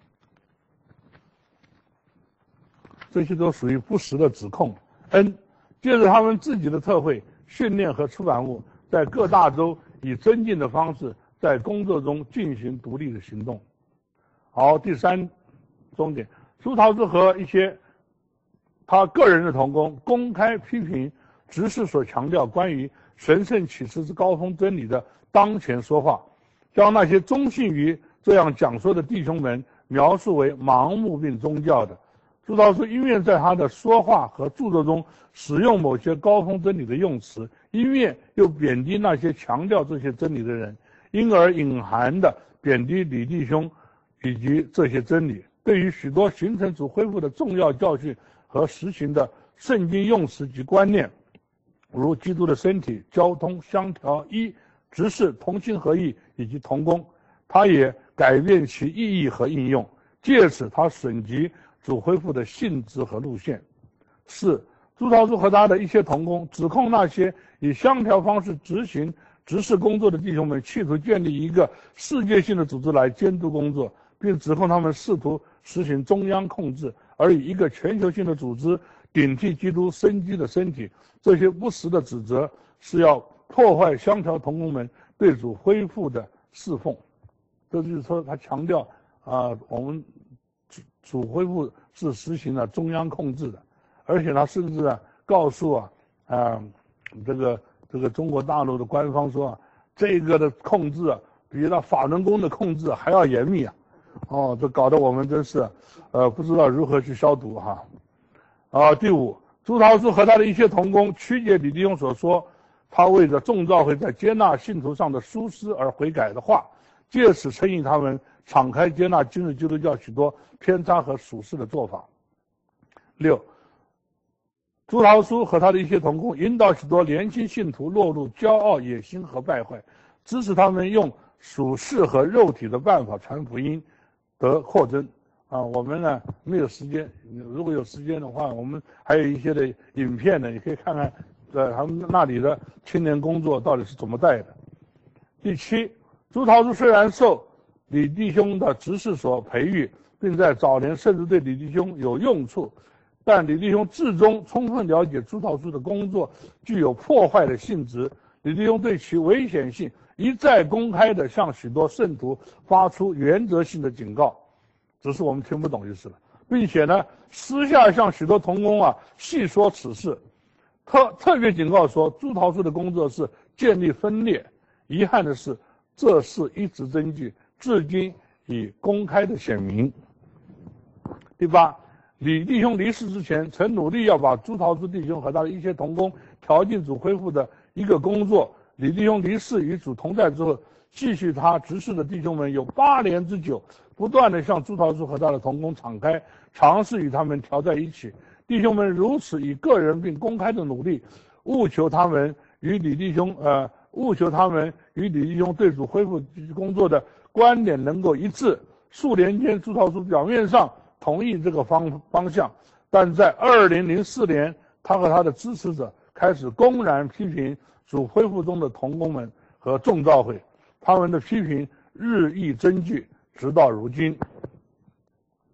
这些都属于不实的指控。N 借着他们自己的特会、训练和出版物，在各大洲以增进的方式在工作中进行独立的行动。好，第三重点，朱陶斯和一些他个人的同工公开批评执事所强调关于神圣启示之高峰真理的当前说话，将那些忠信于这样讲说的弟兄们描述为盲目并宗教的。朱陶斯因愿在他的说话和著作中使用某些高峰真理的用词，因愿又贬低那些强调这些真理的人，因而隐含的贬低李弟兄以及这些真理。对于许多形成主恢复的重要教训和实行的圣经用词及观念，如基督的身体、交通、相调、一、执事、同心合意以及同工，他也改变其意义和应用，借此他审级主恢复的性质和路线。四、朱陶斯和他的一些同工指控那些以相调方式执行执事工作的弟兄们企图建立一个世界性的组织来监督工作，并指控他们试图实行中央控制，而以一个全球性的组织顶替基督生机的身体。这些不实的指责是要破坏相调同工们对主恢复的侍奉。这就是说，他强调啊、呃，我们主主恢复是实行了中央控制的，而且他甚至啊告诉啊啊、呃、这个这个中国大陆的官方说啊，这个的控制啊比那法轮功的控制还要严密啊。哦，这搞得我们真是呃不知道如何去消毒哈。啊，第五，朱陶斯和他的一些同工曲解李弟兄所说他为着众教会在接纳信徒上的疏失而悔改的话，借此称义他们敞开接纳今日基督教许多偏差和属世的做法。六，朱陶斯和他的一些同工引导许多年轻信徒落入骄傲、野心和败坏，支持他们用属世和肉体的办法传福音得扩增。啊，我们呢没有时间，如果有时间的话，我们还有一些的影片呢，也可以看看，呃，他们那里的青年工作到底是怎么带的。第七，朱陶斯虽然受李弟兄的执事所培育，并在早年甚至对李弟兄有用处，但李弟兄至终充分了解朱陶斯的工作具有破坏的性质，李弟兄对其危险性一再公开地向许多圣徒发出原则性的警告，只是我们听不懂就是了，并且呢，私下向许多同工啊细说此事，特特别警告说，朱陶斯的工作是建立分裂。遗憾的是，这是一直证据，至今已公开的显明。第八，李弟兄离世之前，曾努力要把朱陶斯弟兄和他的一些同工调进主恢复的一个工作。李弟兄离世与主同在之后，继续他执事的弟兄们有八年之久，不断地向朱陶斯和他的同工敞开，尝试与他们调在一起。弟兄们如此以个人并公开的努力，务求他们与李弟兄呃，务求他们与李弟兄对主恢复工作的观点能够一致。数年间，朱陶斯表面上同意这个方方向，但在二零零四年，他和他的支持者开始公然批评主恢复中的同工们和众教会，他们的批评日益增剧，直到如今。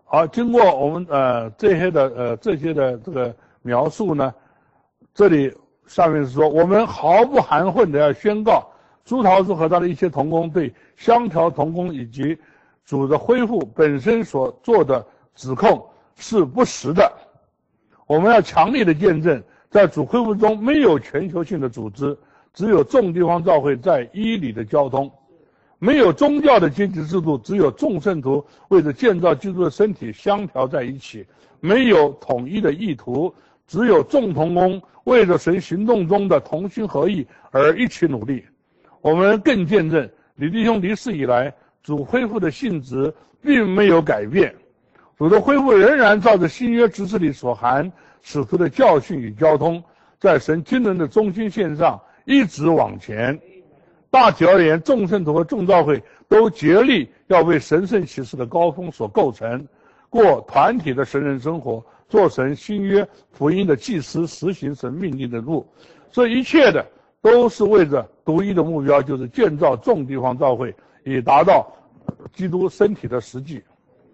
好，经过我们呃这些的呃这些的这个描述呢，这里上面是说，我们毫不含混的要宣告，朱陶叔和他的一些同工对香条同工以及主的恢复本身所做的指控是不实的。我们要强烈的见证，在主恢复中没有全球性的组织，只有众地方教会在依理的交通。没有宗教的阶级制度，只有众圣徒为着建造基督的身体相调在一起；没有统一的意图，只有众同工为着神行动中的同心合意而一起努力。我们更见证李弟兄离世以来，主恢复的性质并没有改变，主的恢复仍然照着新约知识里所含使徒的教训与交通，在神经纶的中心线上一直往前。大体而言，众圣徒和众教会都竭力要为神圣启示的高峰所构成，过团体的神人生活，做神新约福音的祭司，实行神命令的路。这一切的都是为着独一的目标，就是建造众地方教会，以达到基督身体的实际。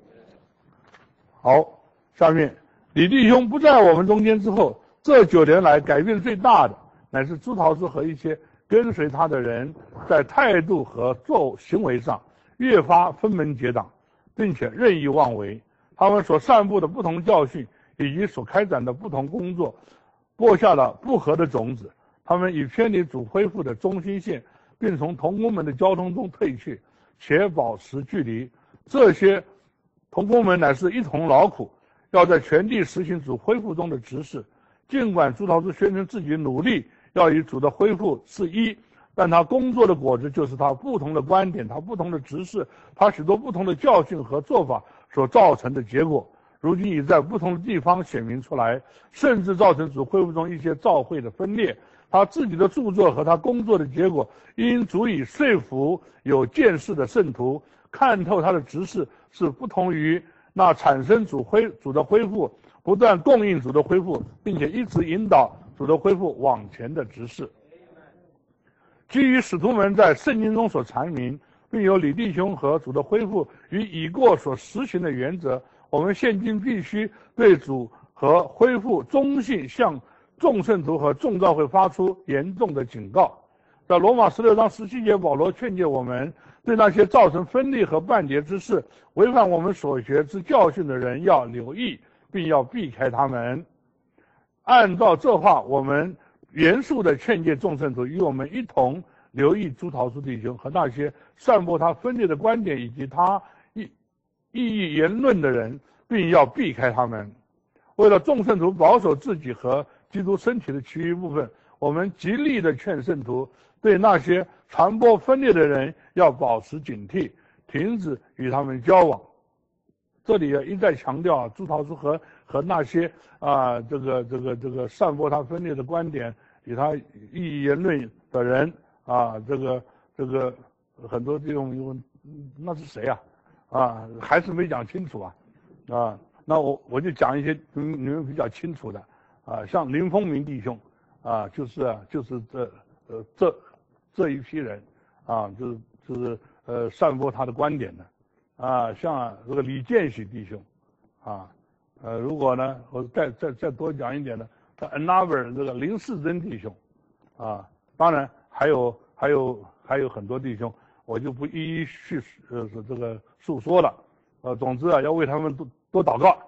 好，下面李弟兄不在我们中间之后，这九年来改变最大的，乃是朱陶师和一些跟随他的人在态度和做行为上越发分门结党，并且任意妄为。他们所散布的不同教训以及所开展的不同工作，播下了不和的种子。他们已偏离主恢复的中心线，并从同工们的交通中退去，且保持距离。这些同工们乃是一同劳苦，要在全地实行主恢复中的执事。尽管朱陶师宣称自己努力要与主的恢复是一，但他工作的果子就是他不同的观点，他不同的执事，他许多不同的教训和做法所造成的结果，如今已在不同的地方显明出来，甚至造成主恢复中一些教会的分裂。他自己的著作和他工作的结果，应足以说服有见识的圣徒看透他的执事是不同于那产生主恢主的恢复，不断供应主的恢复，并且一直引导主的恢复往前的执事。基于使徒们在圣经中所阐明，并有李弟兄和主的恢复与已过所实行的原则，我们现今必须对主和恢复忠信向众圣徒和众教会发出严重的警告。在罗马十六章十七节，保罗劝诫我们，对那些造成分裂和半结之事，违反我们所学之教训的人要留意，并要避开他们。按照这话，我们严肃地劝诫众圣徒与我们一同留意朱陶书弟兄和那些散播他分裂的观点以及他异议言论的人，并要避开他们。为了众圣徒保守自己和基督身体的其余部分，我们极力地劝圣徒对那些传播分裂的人要保持警惕，停止与他们交往。这里一再强调朱陶书和和那些啊这个这个这个散播他分裂的观点与他异议言论的人啊，这个这个很多这种用那是谁啊？啊，还是没讲清楚啊啊！那我我就讲一些你们比较清楚的啊，像林风明弟兄啊，就是啊就是这呃这这一批人啊，就是就是呃散播他的观点的啊，像啊这个李建喜弟兄啊，呃如果呢我再再再多讲一点呢 ，another 这个林世珍弟兄啊，当然还有还有还有很多弟兄，我就不一一去呃这个述说了，呃总之啊要为他们多多祷告。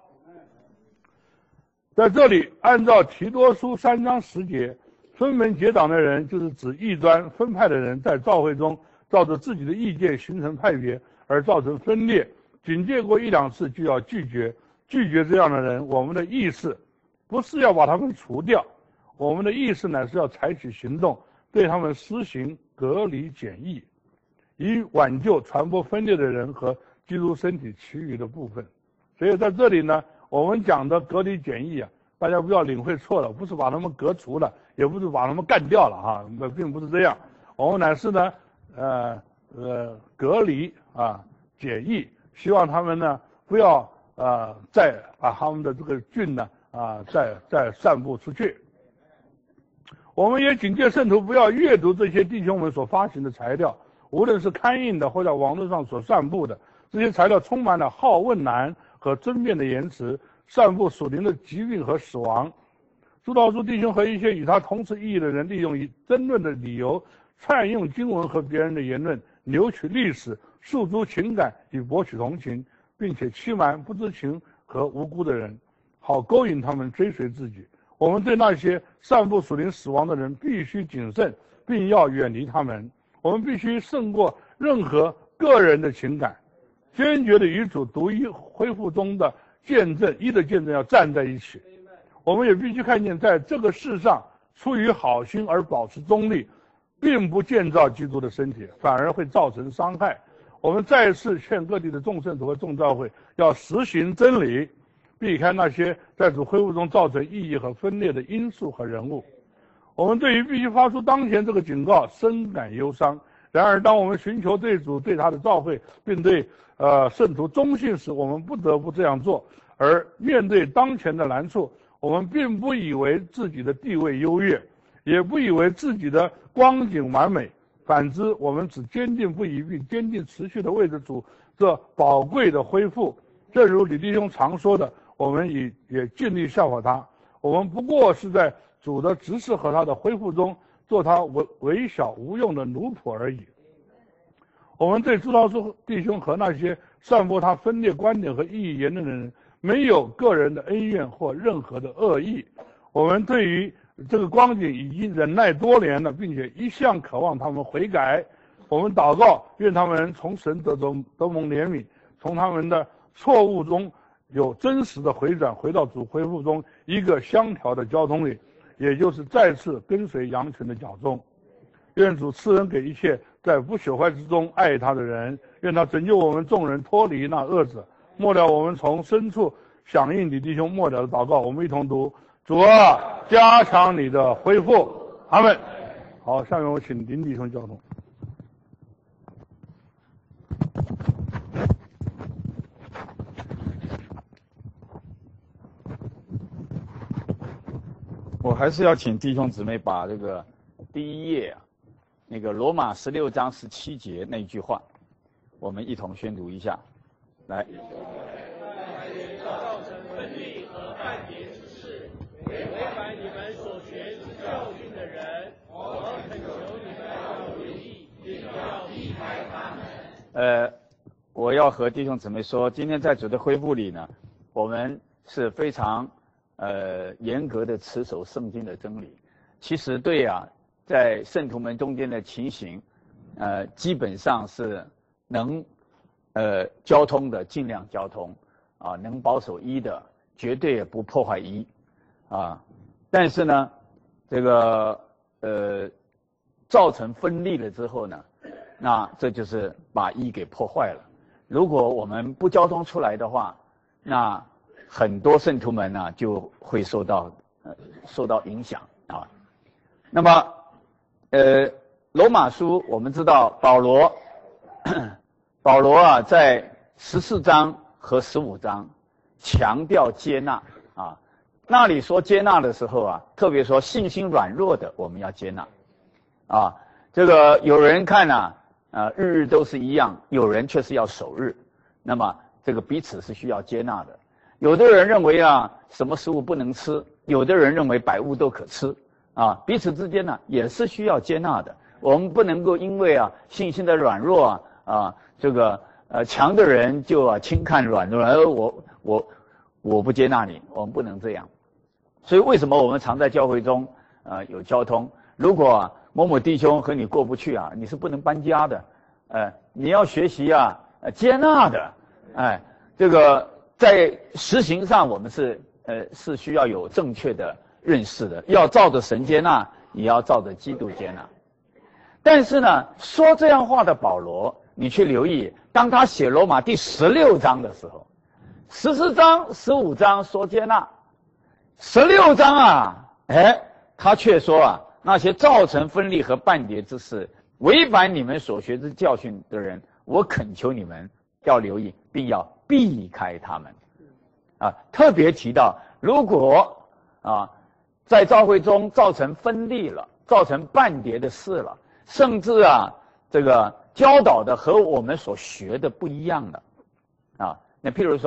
在这里，按照提多书三章十节，分门结党的人就是指异端分派的人，在教会中照着自己的意见形成派别，而造成分裂。警戒过一两次就要拒绝，拒绝这样的人。我们的意思不是要把他们除掉，我们的意思乃是要采取行动，对他们施行隔离检疫，以挽救传播分裂的人和基督身体其余的部分。所以在这里呢，我们讲的隔离检疫啊，大家不要领会错了，不是把他们革除了，也不是把他们干掉了哈，那并不是这样。我们乃是呢，呃呃隔离啊检疫，希望他们呢不要呃再把他们的这个菌呢啊再再散布出去。我们也警戒圣徒不要阅读这些弟兄们所发行的材料，无论是刊印的或者网络上所散布的，这些材料充满了好问难和争辩的言辞，散布属灵的疾病和死亡。朱道书弟兄和一些与他同持异议的人，利用以争论的理由，篡用经文和别人的言论，扭曲历史，诉诸情感以博取同情，并且欺瞒不知情和无辜的人，好勾引他们追随自己。我们对那些散布属灵死亡的人必须谨慎，并要远离他们。我们必须胜过任何个人的情感，坚决的与主独一恢复中的见证一的见证要站在一起。我们也必须看见，在这个世上，出于好心而保持中立，并不建造基督的身体，反而会造成伤害。我们再次劝各地的众圣徒和众教会要实行真理，避开那些在主恢复中造成异议和分裂的因素和人物。我们对于必须发出当前这个警告深感忧伤。然而，当我们寻求对主、对他的召会，并对呃圣徒忠信时，我们不得不这样做。而面对当前的难处，我们并不以为自己的地位优越，也不以为自己的光景完美。反之，我们只坚定不移，并坚定持续的为着主这宝贵的恢复。正如李弟兄常说的，我们也也尽力效法他。我们不过是在主的指示和他的恢复中，做他微微小无用的奴仆而已。我们对朱道书弟兄和那些散播他分裂观点和异议言论的人，没有个人的恩怨或任何的恶意。我们对于这个光景已经忍耐多年了，并且一向渴望他们悔改。我们祷告，愿他们从神得中得蒙怜悯，从他们的错误中有真实的回转，回到主恢复中一个相调的交通里，也就是再次跟随羊群的脚中。愿主赐恩给一切在不朽坏之中爱他的人，愿他拯救我们众人脱离那恶者。末了，我们从深处响应你弟兄末了的祷告，我们一同读：主啊，加强你的恢复。阿们。好，下面我请林弟兄交通。 我还是要请弟兄姊妹把这个第一页啊，那个罗马十六章十七节那句话，我们一同宣读一下。来。 造成分裂和半别之事，违反你们所学之教训的人，我恳求你们要留意，并要避开他们。 呃，我要和弟兄姊妹说，今天在主的恢复里呢，我们是非常呃严格的持守圣经的真理。其实对啊，在圣徒们中间的情形，呃，基本上是能呃交通的尽量交通。啊，能保守一的，绝对也不破坏一，啊，但是呢，这个呃，造成分裂了之后呢，那这就是把一给破坏了。如果我们不交通出来的话，那很多圣徒们呢就会受到呃受到影响啊。那么，呃，罗马书我们知道保罗，保罗啊在十四章。和十五章强调接纳啊，那里说接纳的时候啊，特别说信心软弱的我们要接纳啊。这个有人看啊，呃，日日都是一样，有人却是要守日，那么这个彼此是需要接纳的。有的人认为啊，什么食物不能吃，有的人认为百物都可吃啊，彼此之间呢也是需要接纳的。我们不能够因为啊信心的软弱啊啊这个。呃，强的人就啊轻看软弱，而我我我不接纳你，我们不能这样。所以为什么我们常在教会中呃有交通？如果、啊、某某弟兄和你过不去啊，你是不能搬家的，呃，你要学习啊呃接纳的，哎、呃，这个在实行上我们是呃是需要有正确的认识的，要照着神接纳，也要照着基督接纳。但是呢，说这样话的保罗，你去留意。当他写罗马第十六章的时候，十四章、十五章说接纳，十六章啊，哎，他却说啊，那些造成分裂和半跌之事，违反你们所学之教训的人，我恳求你们要留意，并要避开他们。啊，特别提到，如果啊，在教会中造成分裂了，造成半跌的事了，甚至啊，这个。教导的和我们所学的不一样的，啊，那譬如说，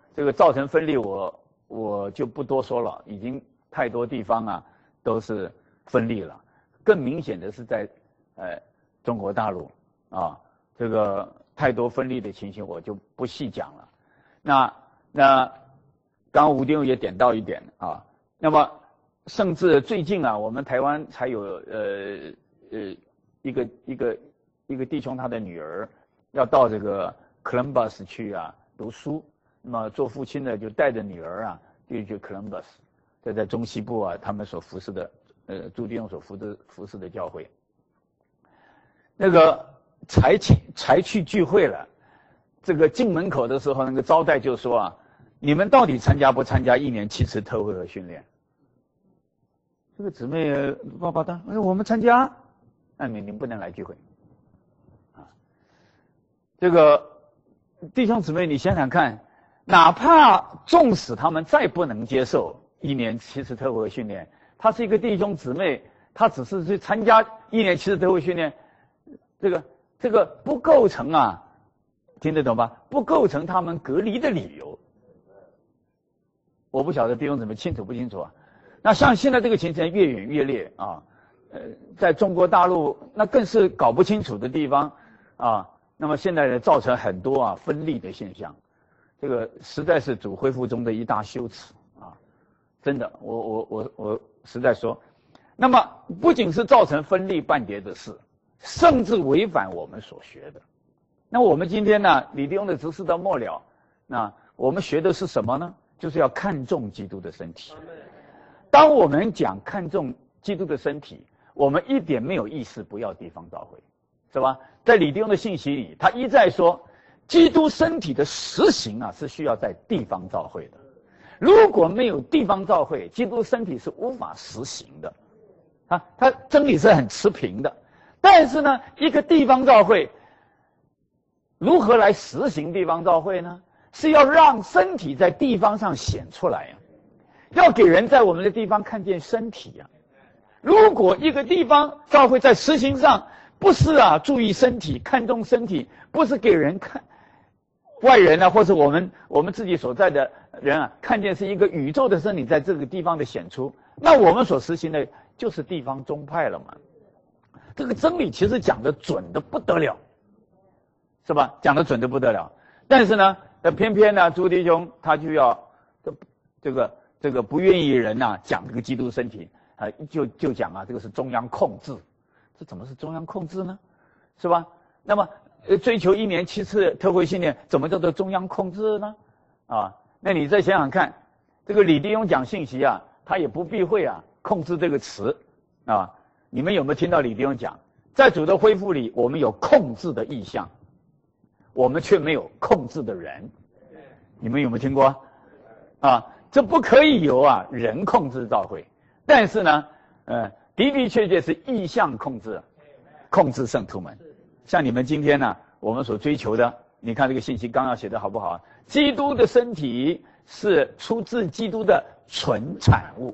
这个造成分裂我我就不多说了，已经太多地方啊都是分裂了，更明显的是在呃中国大陆啊，这个太多分裂的情形我就不细讲了。那那刚刚吴丁也点到一点啊，那么甚至最近啊，我们台湾才有呃呃一个一个一个弟兄他的女儿要到这个 Columbus 去啊读书，那么做父亲的就带着女儿啊就去 Columbus， 这在中西部啊他们所服侍的呃朱弟兄所服侍服侍的教会，那个才去才去聚会了，这个进门口的时候那个招待就说啊，你们到底参加不参加一年七次特会和训练？这个姊妹报报单，哎，我们参加，那你你不能来聚会，啊，这个弟兄姊妹，你想想看，哪怕纵使他们再不能接受一年七次特会和训练，他是一个弟兄姊妹，他只是去参加一年七次特会训练，这个这个不构成啊，听得懂吧？不构成他们隔离的理由。我不晓得弟兄姊妹清楚不清楚啊？那像现在这个情形越演越烈啊，呃，在中国大陆那更是搞不清楚的地方啊。那么现在呢，造成很多啊分裂的现象，这个实在是主恢复中的一大羞耻啊！真的，我我我我实在说，那么不仅是造成分裂半叠的事，甚至违反我们所学的。那我们今天呢，李弟兄的执事到末了，那我们学的是什么呢？就是要看重基督的身体。当我们讲看重基督的身体，我们一点没有意思不要地方教会，是吧？在李弟兄的信息里，他一再说，基督身体的实行啊是需要在地方教会的。如果没有地方教会，基督身体是无法实行的。啊，他真理是很持平的。但是呢，一个地方教会如何来实行地方教会呢？是要让身体在地方上显出来呀、啊。要给人在我们的地方看见身体呀、啊。如果一个地方教会在实行上不是啊注意身体、看重身体，不是给人看外人啊，或者我们我们自己所在的人啊，看见是一个宇宙的身体在这个地方的显出，那我们所实行的就是地方宗派了嘛。这个真理其实讲得准的不得了，是吧？讲得准的不得了。但是呢，偏偏呢，朱弟兄他就要这这个。这个不愿意人呐、啊、讲这个基督身体啊、呃，就就讲啊，这个是中央控制，这怎么是中央控制呢？是吧？那么呃，追求一年七次特会训练，怎么叫做中央控制呢？啊，那你再想想看，这个李弟兄讲信息啊，他也不避讳啊控制这个词啊。你们有没有听到李弟兄讲，在主的恢复里，我们有控制的意象，我们却没有控制的人。你们有没有听过啊？这不可以由啊人控制教会，但是呢，呃，的的确确是意象控制，控制圣徒们。像你们今天呢、啊，我们所追求的，你看这个信息纲要写的好不好？基督的身体是出自基督的纯产物，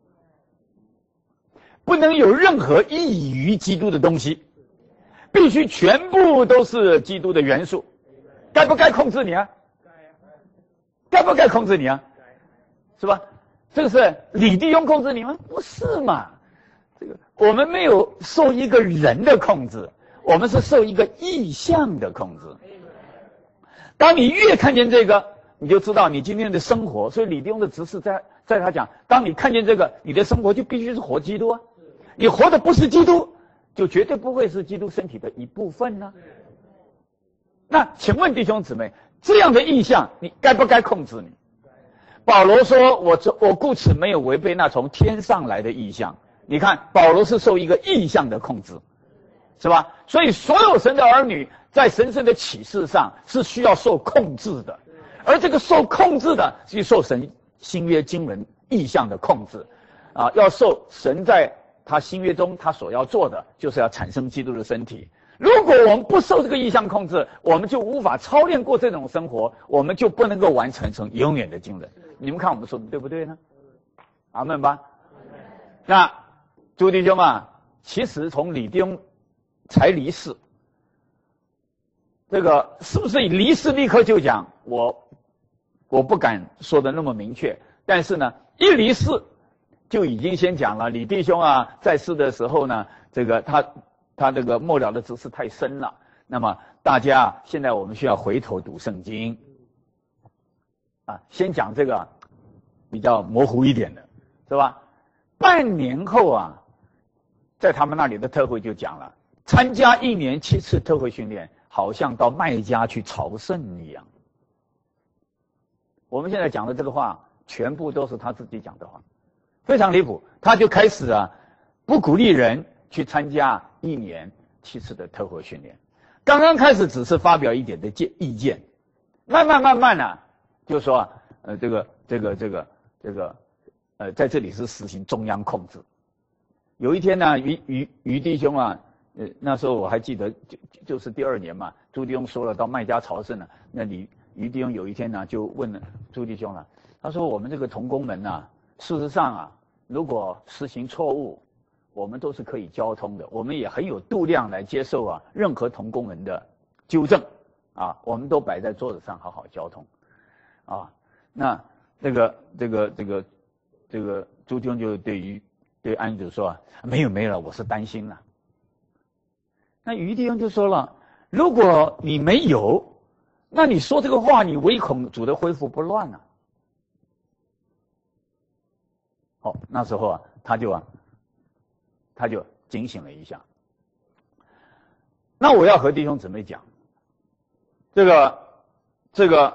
不能有任何异于基督的东西，必须全部都是基督的元素。该不该控制你啊？该不该控制你啊？是吧？这个是李弟兄控制你们？不是嘛？这个我们没有受一个人的控制，我们是受一个意象的控制。当你越看见这个，你就知道你今天的生活。所以李弟兄的执事在在他讲，当你看见这个，你的生活就必须是活基督啊！你活的不是基督，就绝对不会是基督身体的一部分呢、啊。那请问弟兄姊妹，这样的意象，你该不该控制你？保罗说我我故此没有违背那从天上来的意象。你看保罗是受一个意象的控制，是吧？所以所有神的儿女在神圣的启示上是需要受控制的，而这个受控制的是受神新约经文意象的控制啊，要受神在他新约中他所要做的就是要产生基督的身体。如果我们不受这个意象控制，我们就无法操练过这种生活，我们就不能够完成成永远的经纶。你们看我们说的对不对呢？阿们吧。那朱弟兄啊，其实从李弟兄才离世，这个是不是离世立刻就讲我我不敢说的那么明确，但是呢，一离世就已经先讲了，李弟兄啊，在世的时候呢，这个他他这个末了的知识太深了。那么大家现在我们需要回头读圣经，啊，先讲这个比较模糊一点的，是吧？半年后啊，在他们那里的特会就讲了，参加一年七次特会训练，好像到麦加去朝圣一样。我们现在讲的这个话，全部都是他自己讲的话，非常离谱。他就开始啊，不鼓励人去参加一年七次的特会训练。刚刚开始只是发表一点的见意见，慢慢慢慢呢、啊，就说啊，呃，这个这个这个这个，呃，在这里是实行中央控制。有一天呢，于于于弟兄啊，呃，那时候我还记得，就就是第二年嘛，朱弟兄说了到麦加朝圣了，那你于弟兄有一天呢，就问了朱弟兄了，他说我们这个同工们呐，事实上啊，如果实行错误，我们都是可以交通的，我们也很有度量来接受啊任何同工人的纠正，啊，我们都摆在桌子上好好交通，啊，那这个这个这个这个朱弟兄就对于对安主说啊，没有没有了，我是担心了。那于弟兄就说了，如果你没有，那你说这个话，你唯恐主的恢复不乱啊。好，那时候啊，他就啊。他就警醒了一下。那我要和弟兄姊妹讲，这个这个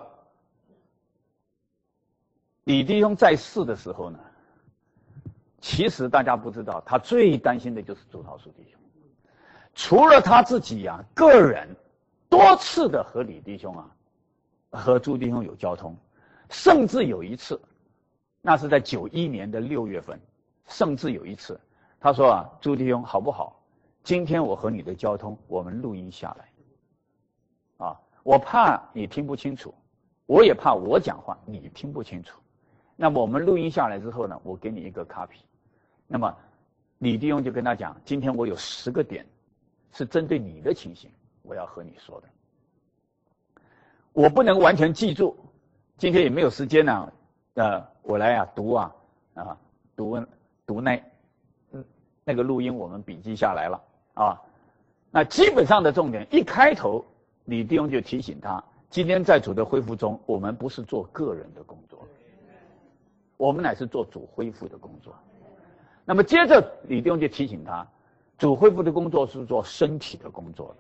李弟兄在世的时候呢，其实大家不知道，他最担心的就是朱桃树弟兄。除了他自己啊，个人多次的和李弟兄啊，和朱弟兄有交通，甚至有一次，那是在九一年的六月份，甚至有一次。他说啊，朱弟兄好不好？今天我和你的交通，我们录音下来。啊，我怕你听不清楚，我也怕我讲话你听不清楚。那么我们录音下来之后呢，我给你一个 copy。那么李弟兄就跟他讲，今天我有十个点，是针对你的情形，我要和你说的。我不能完全记住，今天也没有时间呢，呃，我来啊读啊啊读读那。那个录音我们笔记下来了啊，那基本上的重点，一开头李弟兄就提醒他，今天在主的恢复中，我们不是做个人的工作，我们乃是做主恢复的工作。那么接着李弟兄就提醒他，主恢复的工作是做身体的工作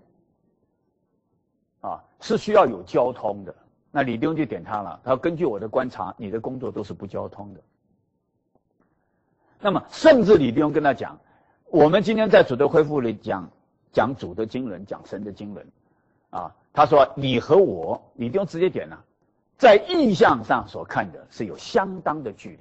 的，啊，是需要有交通的。那李弟兄就点他了，他说根据我的观察，你的工作都是不交通的。那么，甚至李弟兄跟他讲，我们今天在主的恢复里讲讲主的经纶，讲神的经纶，啊，他说你和我，李弟兄直接点了，在意象上所看的是有相当的距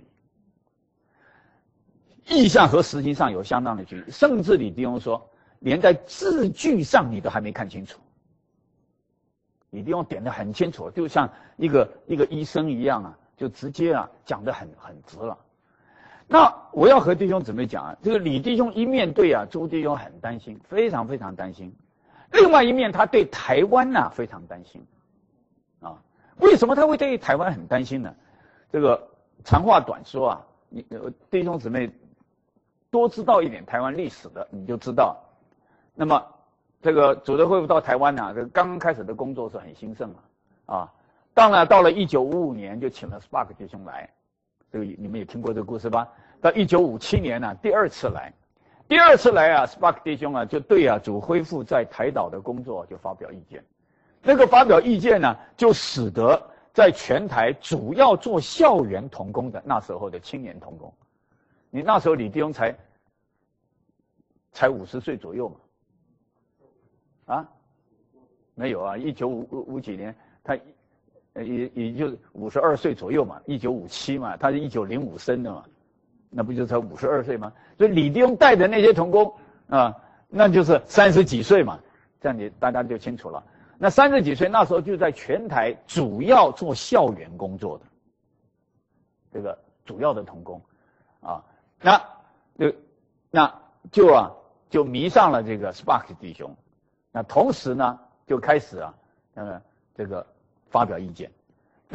离，意象和实行上有相当的距离，甚至李弟兄说，连在字句上你都还没看清楚。李弟兄点得很清楚，就像一个一个医生一样啊，就直接啊讲得很很直了。那我要和弟兄姊妹讲啊，这个李弟兄一面对啊朱弟兄很担心，非常非常担心；另外一面他对台湾呐、啊、非常担心，啊，为什么他会对台湾很担心呢？这个长话短说啊，你弟兄姊妹多知道一点台湾历史的，你就知道。那么这个主的恢复到台湾呢、啊，这个刚刚开始的工作是很兴盛了，啊，当然到了一九五五年就请了 Spark 弟兄来。这个你们也听过这个故事吧？到一九五七年呢、啊，第二次来，第二次来啊 ，Spark 弟兄啊，就对啊主恢复在台岛的工作就发表意见。那个发表意见呢，就使得在全台主要做校园同工的那时候的青年同工，你那时候李弟兄才才五十岁左右嘛，啊，没有啊，一九五五几年他。也也就五十二岁左右嘛，一九五七嘛，他是一九零五生的嘛，那不就才五十二岁吗？所以李弟兄带的那些同工啊，那就是三十几岁嘛，这样你大家就清楚了。那三十几岁那时候就在全台主要做校园工作的这个主要的同工啊，那就那就啊就迷上了这个 Spark 弟兄，那同时呢就开始啊呃这个。发表意见，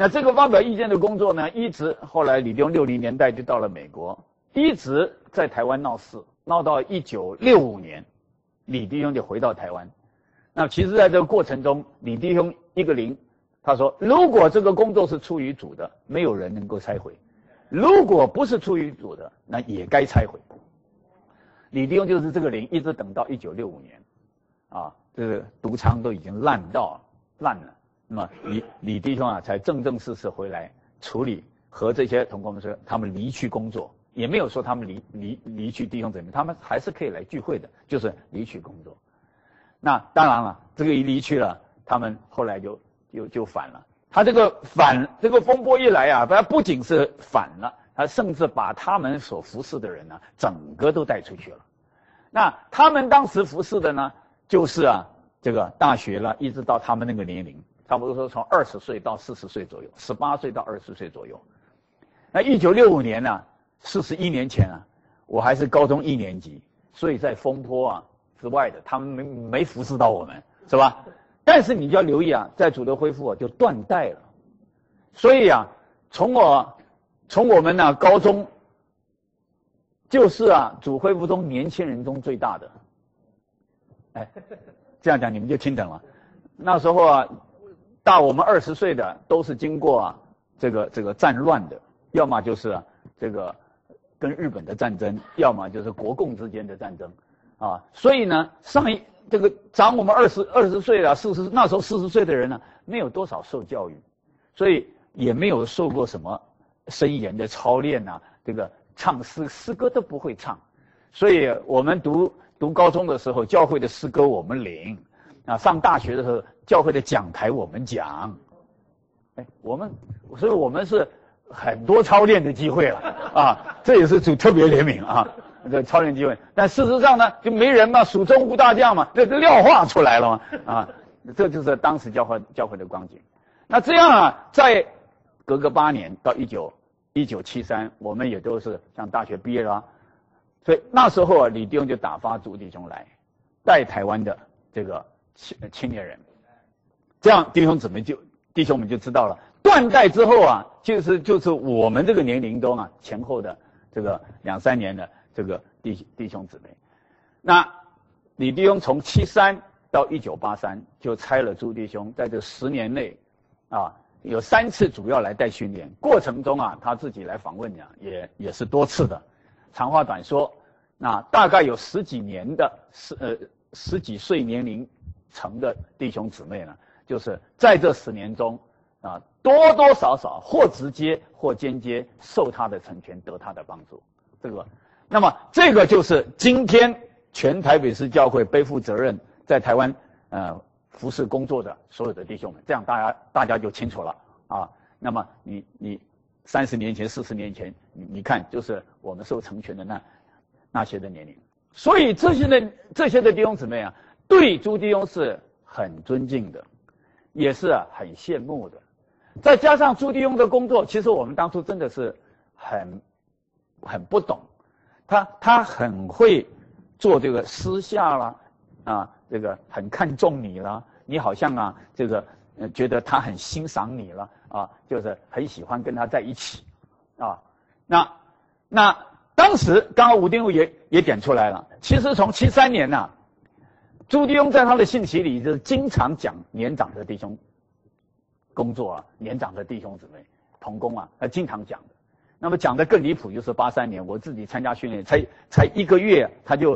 那这个发表意见的工作呢，一直后来李弟兄六零年代就到了美国，一直在台湾闹事，闹到一九六五年，李弟兄就回到台湾。那其实在这个过程中，李弟兄一个灵，他说，如果这个工作是出于主的，没有人能够拆毁；如果不是出于主的，那也该拆毁。李弟兄就是这个灵，一直等到一九六五年，啊，这个毒仓都已经烂到烂了，那么李李弟兄啊，才正正式式回来处理和这些同工们说，他们离去工作，也没有说他们离离离去弟兄姊妹，他们还是可以来聚会的，就是离去工作。那当然了，这个一离去了，他们后来就就就反了。他这个反这个风波一来啊，他不仅是反了，他甚至把他们所服侍的人呢，整个都带出去了。那他们当时服侍的呢，就是啊，这个大学了，一直到他们那个年龄，差不多说从二十岁到四十岁左右，十八岁到二十岁左右。那一九六五年呢，四十一年前啊，我还是高中一年级，所以在风波啊之外的，他们没没服侍到我们，是吧？但是你就要留意啊，在主的恢复啊，就断代了。所以啊，从我从我们呢高中，就是啊主恢复中年轻人中最大的。哎，这样讲你们就听懂了。那时候啊，大我们二十岁的都是经过啊这个这个战乱的，要么就是啊这个跟日本的战争，要么就是国共之间的战争。啊，所以呢，上一这个长我们二十二十岁了，四十那时候四十岁的人呢，没有多少受教育，所以也没有受过什么声言的操练呐、啊，这个唱诗诗歌都不会唱，所以我们读读高中的时候，教会的诗歌我们领，啊，上大学的时候，教会的讲台我们讲，哎，我们，所以我们是很多操练的机会了啊，这也是主特别怜悯啊。这操练机会，但事实上呢，就没人嘛，蜀中无大将嘛，这个廖化出来了嘛，啊，这就是当时教会教会的光景。那这样啊，在隔个八年到一九一九七三，我们也都是像大学毕业了，所以那时候啊，李弟兄就打发朱弟兄来带台湾的这个青青年人，这样弟兄姊妹就弟兄们就知道了，断代之后啊，就是就是我们这个年龄中啊前后的这个两三年的。这个弟弟兄姊妹，那李弟兄从七三到一九八三就差了朱弟兄，在这十年内，啊，有三次主要来带训练，过程中啊，他自己来访问呀，也也是多次的。长话短说，那大概有十几年的十呃十几岁年龄层的弟兄姊妹呢，就是在这十年中啊，多多少少或直接或间接受他的成全，得他的帮助，这个。那么这个就是今天全台北市教会背负责任，在台湾呃服事工作的所有的弟兄们，这样大家大家就清楚了啊。那么你你三十年前、四十年前，你你看就是我们受成全的那那些的年龄，所以这些的这些的弟兄姊妹啊，对朱弟兄是很尊敬的，也是啊很羡慕的。再加上朱弟兄的工作，其实我们当初真的是很很不懂。他他很会做这个私下啦，啊，这个很看重你啦，你好像啊，这个呃觉得他很欣赏你了啊，就是很喜欢跟他在一起，啊，那那当时刚刚吴丁武也也点出来了，其实从七三年呐、啊，朱弟兄在他的信息里就是经常讲年长的弟兄工作啊，年长的弟兄姊妹同工啊，他经常讲的。那么讲的更离谱，就是八三年，我自己参加训练，才才一个月，他就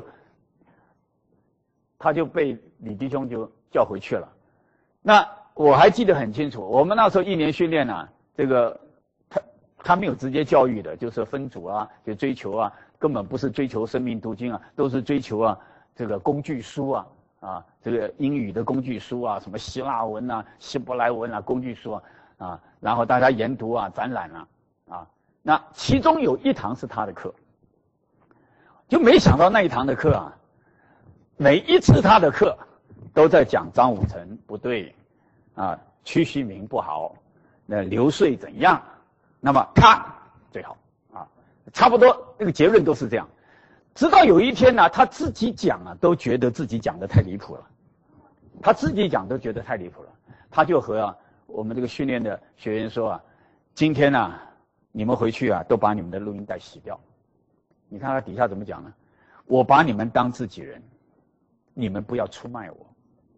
他就被李弟兄就叫回去了。那我还记得很清楚，我们那时候一年训练啊，这个他他没有直接教育的，就是分组啊，就追求啊，根本不是追求生命读经啊，都是追求啊这个工具书啊啊，这个英语的工具书啊，什么希腊文啊、希伯来文啊，工具书啊啊，然后大家研读啊、展览啊啊。那其中有一堂是他的课，就没想到那一堂的课啊，每一次他的课都在讲张武成不对，啊，屈虚明不好，那刘穗怎样，那么他最好啊，差不多那个结论都是这样。直到有一天呢、啊，他自己讲啊，都觉得自己讲的太离谱了，他自己讲都觉得太离谱了，他就和、啊、 我们这个训练的学员说啊，今天呢、啊，你们回去啊，都把你们的录音带洗掉。你看他底下怎么讲呢？我把你们当自己人，你们不要出卖我。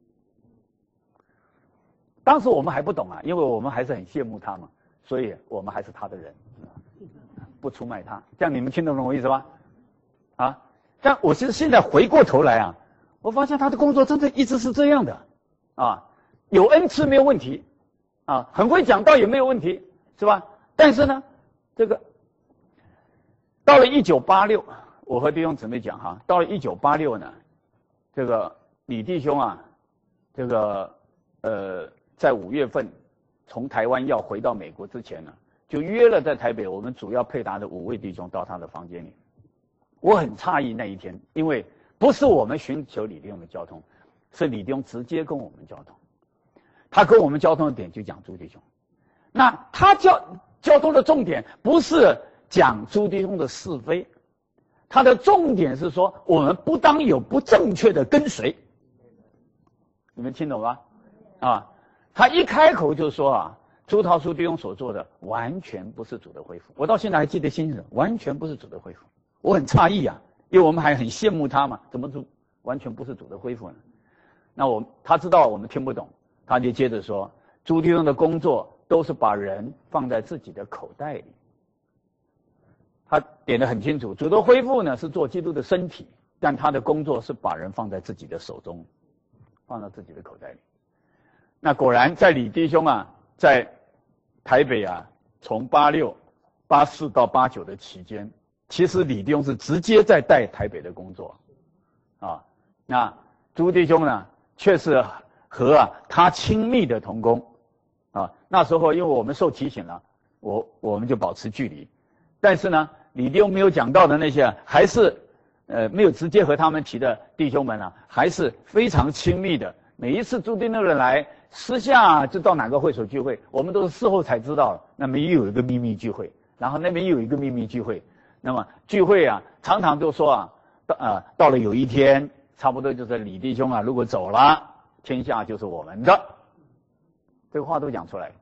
当时我们还不懂啊，因为我们还是很羡慕他嘛，所以我们还是他的人，不出卖他。这样你们听得懂我意思吧？啊，但我其实现在回过头来啊，我发现他的工作真的一直是这样的，啊，有恩赐没有问题，啊，很会讲道也没有问题，是吧？但是呢，这个到了一九八六，我和弟兄姊妹讲哈，到了一九八六呢，这个李弟兄啊，这个呃，在五月份从台湾要回到美国之前呢，就约了在台北我们主要配搭的五位弟兄到他的房间里。我很诧异那一天，因为不是我们寻求李弟兄的交通，是李弟兄直接跟我们交通。他跟我们交通的点就讲朱弟兄，那他交交通的重点不是讲朱弟兄的是非，他的重点是说我们不当有不正确的跟随。你们听懂吗？啊，他一开口就说啊，朱桃书弟兄所做的完全不是主的恢复。我到现在还记得清楚，完全不是主的恢复。我很诧异啊，因为我们还很羡慕他嘛，怎么主完全不是主的恢复呢？那我他知道我们听不懂，他就接着说，朱弟兄的工作都是把人放在自己的口袋里。他点得很清楚，主的恢复呢是做基督的身体，但他的工作是把人放在自己的手中，放到自己的口袋里。那果然在李弟兄啊，在台北啊，从八六、八四到八九的期间，其实李弟兄是直接在带台北的工作，啊，那朱弟兄呢，却是和啊他亲密的同工，啊，那时候因为我们受提醒了，我我们就保持距离，但是呢，李弟兄没有讲到的那些，还是呃没有直接和他们提的弟兄们啊，还是非常亲密的。每一次朱弟兄人来，私下就到哪个会所聚会，我们都是事后才知道，那边又有一个秘密聚会，然后那边又有一个秘密聚会。那么聚会啊，常常就说啊，到啊到了有一天，差不多就是李弟兄啊，如果走了，天下就是我们的，这个话都讲出来了。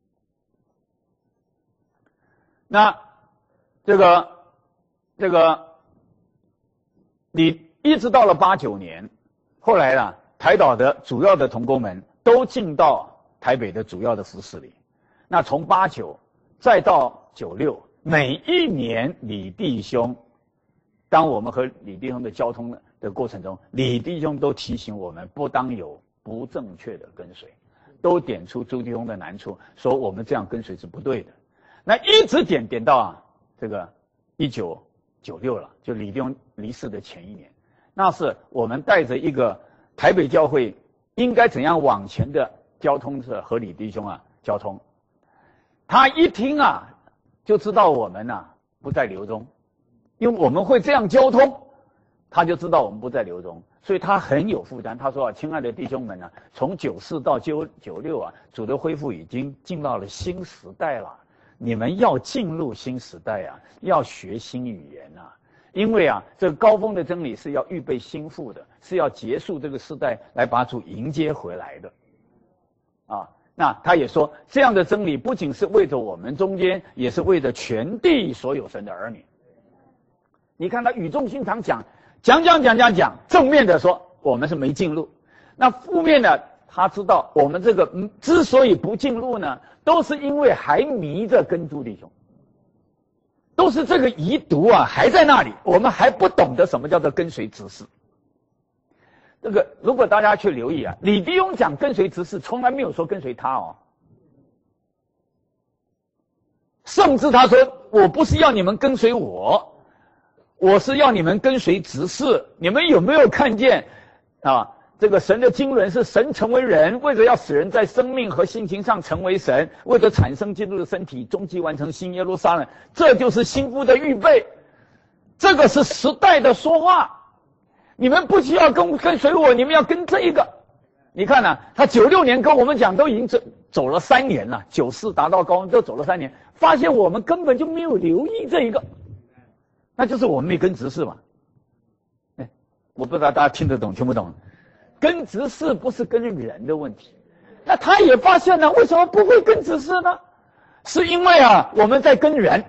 那这个这个，你一直到了八九年，后来呢，台岛的主要的同工们都进到台北的主要的服事里。那从八九再到九六。每一年李弟兄，当我们和李弟兄的交通的过程中，李弟兄都提醒我们不当有不正确的跟随，都点出朱弟兄的难处，说我们这样跟随是不对的。那一直点点到啊，这个一九九六了，就李弟兄离世的前一年，那是我们带着一个台北教会应该怎样往前的交通是和李弟兄啊交通。他一听啊，就知道我们呐、啊、不在流中，因为我们会这样交通，他就知道我们不在流中，所以他很有负担。他说啊，亲爱的弟兄们啊，从九四到九九六啊，主的恢复已经进到了新时代了，你们要进入新时代啊，要学新语言啊，因为啊，这个高峰的真理是要预备心腹的，是要结束这个时代来把主迎接回来的，啊。那他也说，这样的真理不仅是为着我们中间，也是为着全地所有神的儿女。你看他语重心长讲，讲讲讲讲讲，正面的说我们是没进入，那负面的他知道我们这个嗯之所以不进入呢，都是因为还迷着跟朱弟兄，都是这个遗毒啊还在那里，我们还不懂得什么叫做跟随执事。这个如果大家去留意啊，李弟兄讲跟随执事，从来没有说跟随他哦，甚至他说我不是要你们跟随我，我是要你们跟随执事。你们有没有看见啊？这个神的经纶是神成为人，为了要使人在生命和性情上成为神，为了产生基督的身体，终极完成新耶路撒冷，这就是心腹的预备。这个是时代的说话。你们不需要跟跟随我，你们要跟这一个。你看呢、啊，他九六年跟我们讲，都已经走走了三年了，九四达到高峰都走了三年，发现我们根本就没有留意这一个，那就是我们没跟执事嘛。哎，我不知道大家听得懂听不懂？跟执事不是跟人的问题， 那他也发现了，为什么不会跟执事呢？是因为啊，我们在跟人，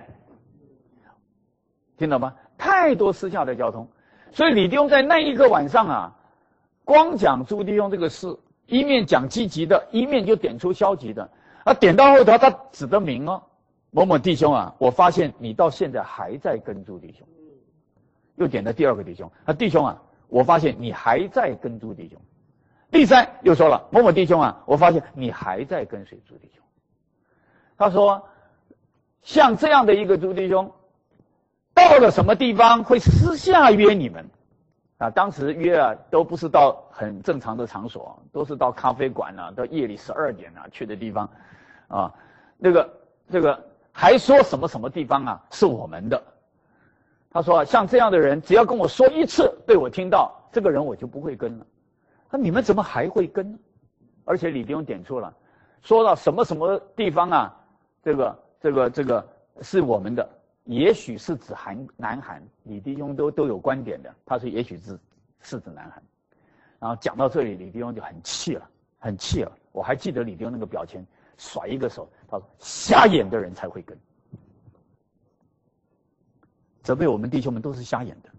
听懂吗？太多私下的交通，所以李弟兄在那一个晚上啊，光讲朱弟兄这个事，一面讲积极的，一面就点出消极的。啊，点到后头他指得明哦，某某弟兄啊，我发现你到现在还在跟朱弟兄。又点了第二个弟兄，啊，弟兄啊，我发现你还在跟朱弟兄。第三又说了，某某弟兄啊，我发现你还在跟随朱弟兄。他说，像这样的一个朱弟兄，到了什么地方会私下约你们？啊，当时约啊，都不是到很正常的场所，都是到咖啡馆啊，到夜里十二点啊去的地方，啊，那个这个还说什么什么地方啊是我们的。他说，像这样的人，只要跟我说一次，被我听到，这个人我就不会跟了。那你们怎么还会跟呢？而且李弟兄点出了，说到什么什么地方啊，这个这个这个是我们的，也许是指韩南韩，李弟兄都都有观点的。他说也许是是指南韩。然后讲到这里，李弟兄就很气了，很气了。我还记得李弟兄那个表情，甩一个手，他说瞎眼的人才会跟。责备我们弟兄们都是瞎眼的。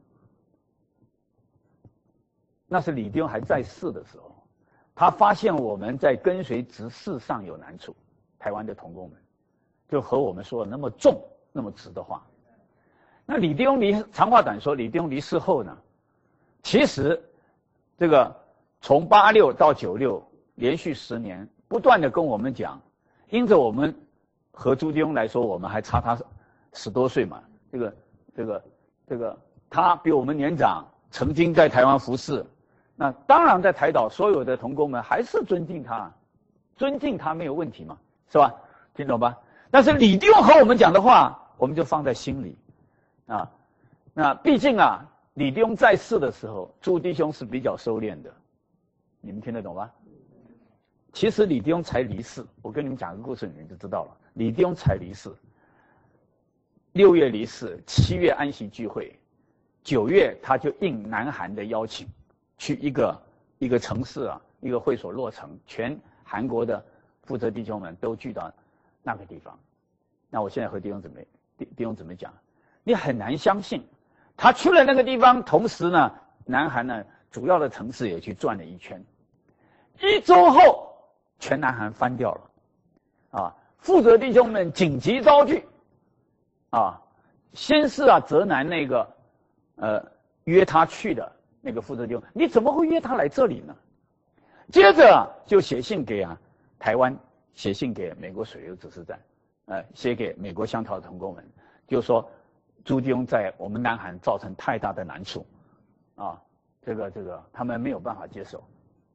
那是李弟兄还在世的时候，他发现我们在跟随执事上有难处，台湾的同工们就和我们说了那么重那么直的话。那李弟兄离长话短说，李弟兄离世后呢，其实这个从八六到九六连续十年不断的跟我们讲，因着我们和朱弟兄来说，我们还差他十多岁嘛。这个这个这个，他比我们年长，曾经在台湾服侍，那当然在台岛所有的同工们还是尊敬他，尊敬他没有问题嘛，是吧？听懂吧？但是李弟兄和我们讲的话，我们就放在心里，啊，那毕竟啊，李弟兄在世的时候，朱弟兄是比较收敛的，你们听得懂吗？其实李弟兄才离世，我跟你们讲个故事，你们就知道了。李弟兄才离世。六月离世，七月安息聚会，九月他就应南韩的邀请，去一个一个城市啊，一个会所落成，全韩国的负责弟兄们都聚到那个地方。那我现在和弟兄姊妹弟弟兄姊妹讲，你很难相信，他去了那个地方，同时呢，南韩呢主要的城市也去转了一圈，一周后，全南韩翻掉了，啊，负责弟兄们紧急召聚。啊，先是啊，泽南那个，呃，约他去的那个负责弟兄，你怎么会约他来这里呢？接着、啊、就写信给啊台湾，写信给美国水流指示站，呃，写给美国香桃的同工们，就说朱弟兄在我们南韩造成太大的难处，啊，这个这个他们没有办法接受。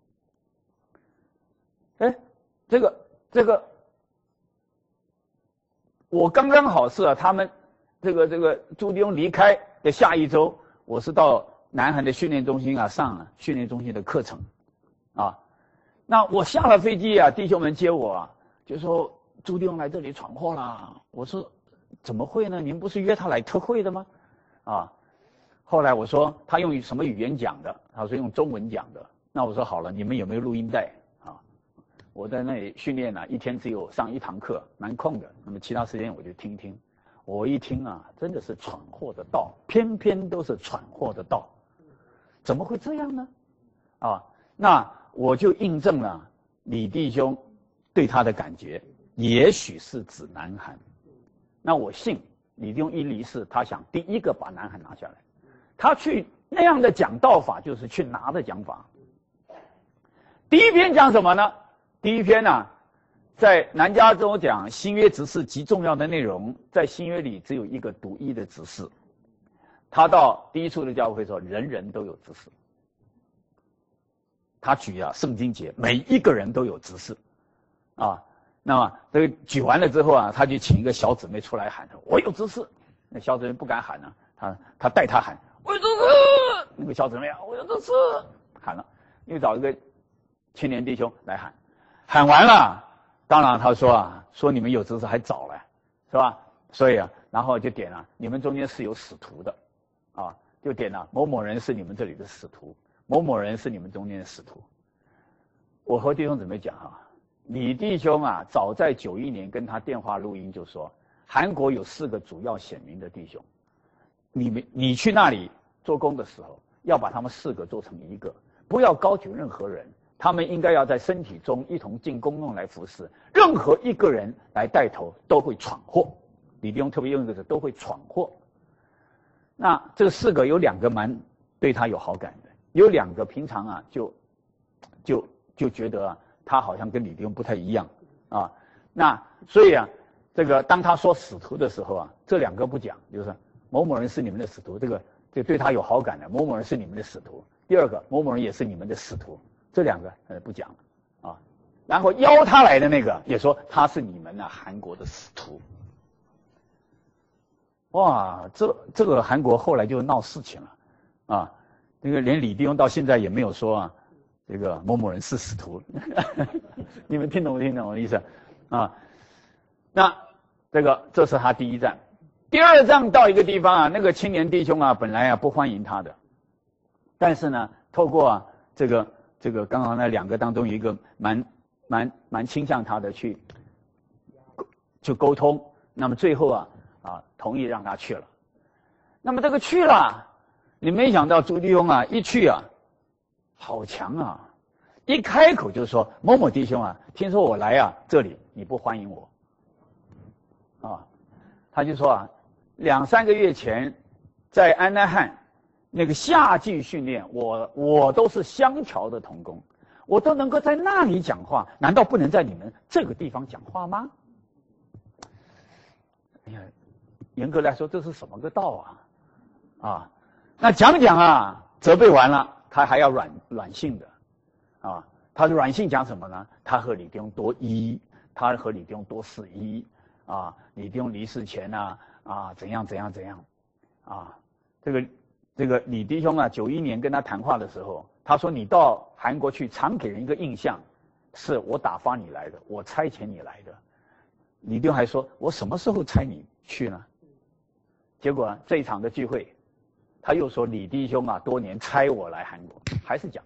哎，这个这个。我刚刚好是啊，他们这个这个朱弟兄离开的下一周，我是到南韩的训练中心啊上啊训练中心的课程，啊，那我下了飞机啊，弟兄们接我啊，就说朱弟兄来这里闯祸啦。我说怎么会呢？您不是约他来特会的吗？啊，后来我说他用什么语言讲的？他说用中文讲的。那我说好了，你们有没有录音带？我在那里训练呢，一天只有上一堂课，蛮空的。那么其他时间我就听听。我一听啊，真的是闯祸的道，偏偏都是闯祸的道，怎么会这样呢？啊，那我就印证了李弟兄对他的感觉，也许是指南韩。那我信李弟兄一离世，他想第一个把南韩拿下来。他去那样的讲道法，就是去拿的讲法。第一篇讲什么呢？第一篇呢、啊，在南加州讲新约执事极重要的内容，在新约里只有一个独一的执事。他到第一处的教会说，人人都有执事。他举啊圣经节，每一个人都有执事，啊，那么这个举完了之后啊，他就请一个小姊妹出来喊，我有执事。那小姊妹不敢喊呢、啊，他他带他喊，我有执事。那个小姊妹啊，我有执事，喊了，又找一个青年弟兄来喊。喊完了，当然他说啊，说你们有知识还早了，是吧？所以啊，然后就点了，你们中间是有使徒的，啊，就点了某某人是你们这里的使徒，某某人是你们中间的使徒。 我和弟兄姊妹讲啊，李弟兄啊，早在九一年跟他电话录音就说，韩国有四个主要显明的弟兄，你们你去那里做工的时候，要把他们四个做成一个，不要高举任何人，他们应该要在身体中一同进公用来服侍，任何一个人来带头都会闯祸。李弟兄特别用一个字，都会闯祸。那这四个有两个蛮对他有好感的，有两个平常啊就就就觉得啊他好像跟李弟兄不太一样啊。那所以啊这个当他说使徒的时候啊，这两个不讲，就是某某人是你们的使徒，这个这对他有好感的，某某人是你们的使徒。第二个某某人也是你们的使徒，这两个呃不讲了啊。然后邀他来的那个也说他是你们啊韩国的使徒。哇，这这个韩国后来就闹事情了，啊，这个连李弟兄到现在也没有说啊，这个某某人是使徒，你们听懂不听懂我的意思？啊，那这个这是他第一站，第二站到一个地方啊，那个青年弟兄啊，本来啊不欢迎他的，但是呢，透过啊这个这个刚好那两个当中有一个蛮蛮蛮倾向他的去去沟通，那么最后啊。啊，同意让他去了。那么这个去了，你没想到朱弟兄啊，一去啊，好强啊！一开口就说某某弟兄啊，听说我来啊这里，你不欢迎我，啊，他就说啊，两三个月前在安纳汉那个夏季训练，我我都是香桥的同工，我都能够在那里讲话，难道不能在你们这个地方讲话吗？哎呀！严格来说，这是什么个道啊？啊，那讲讲啊，责备完了，他还要软软性的，啊，他的软性讲什么呢？他和李弟兄多一，他和李弟兄多是一，啊，李弟兄离世前呢，啊，怎样怎样怎样，啊，这个这个李弟兄啊，九一年跟他谈话的时候，他说你到韩国去，常给人一个印象，是我打发你来的，我差遣你来的。李弟兄还说，我什么时候差你去呢？结果、啊、这一场的聚会，他又说李弟兄啊，多年差我来韩国，还是讲。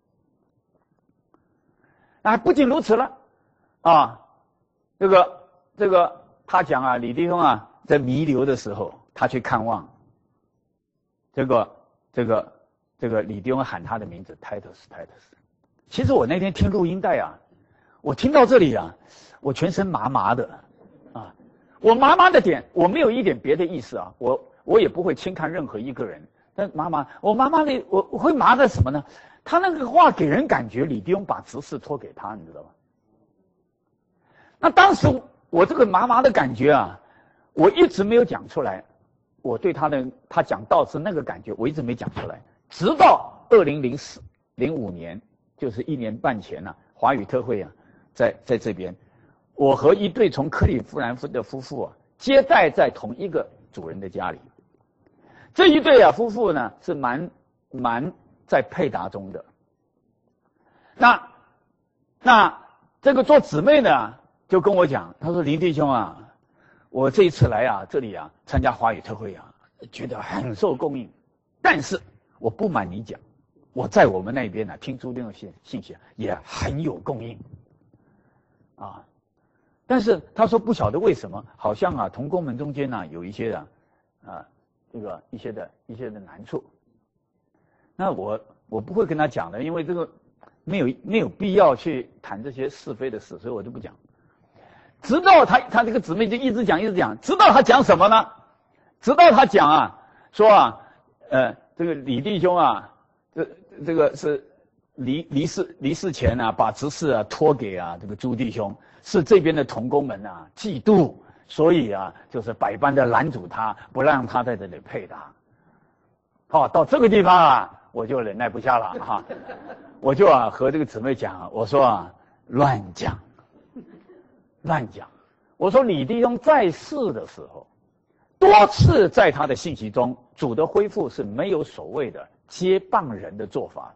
那不仅如此了，啊，这个这个他讲啊，李弟兄啊，在弥留的时候，他去看望。这个这个这个李弟兄喊他的名字 Titus Titus。其实我那天听录音带啊，我听到这里啊，我全身麻麻的。我麻麻的点，我没有一点别的意思啊，我我也不会轻看任何一个人，但麻麻，我麻麻的，我我会麻的什么呢？他那个话给人感觉李弟兄把执事托给他，你知道吗？那当时我这个麻麻的感觉啊，我一直没有讲出来，我对他的他讲道是那个感觉，我一直没讲出来，直到二零零四零五年，就是一年半前呢、啊，华语特会啊，在在这边。我和一对从克利夫兰的夫妇啊，接待在同一个主人的家里。这一对啊夫妇呢是蛮蛮在配搭中的。那那这个做姊妹呢就跟我讲，他说林弟兄啊，我这一次来啊这里啊参加华语特会啊，觉得很受供应，但是我不瞒你讲，我在我们那边呢、啊、听朱弟兄信信息也很有供应，啊。但是他说不晓得为什么，好像啊同工们中间呢、啊、有一些啊啊这个一些的一些的难处。那我我不会跟他讲的，因为这个没有没有必要去谈这些是非的事，所以我就不讲。直到他他这个姊妹就一直讲一直讲，直到他讲什么呢？直到他讲啊说啊呃这个李弟兄啊这这个是离离世离世前啊把执事啊托给啊这个朱弟兄。是这边的同工们啊嫉妒，所以啊就是百般的拦阻他，不让他在这里配搭。好、哦，到这个地方啊，我就忍耐不下了哈，我就啊和这个姊妹讲，我说啊乱讲，乱讲。我说李弟兄在世的时候，多次在他的信息中，主的恢复是没有所谓的接棒人的做法。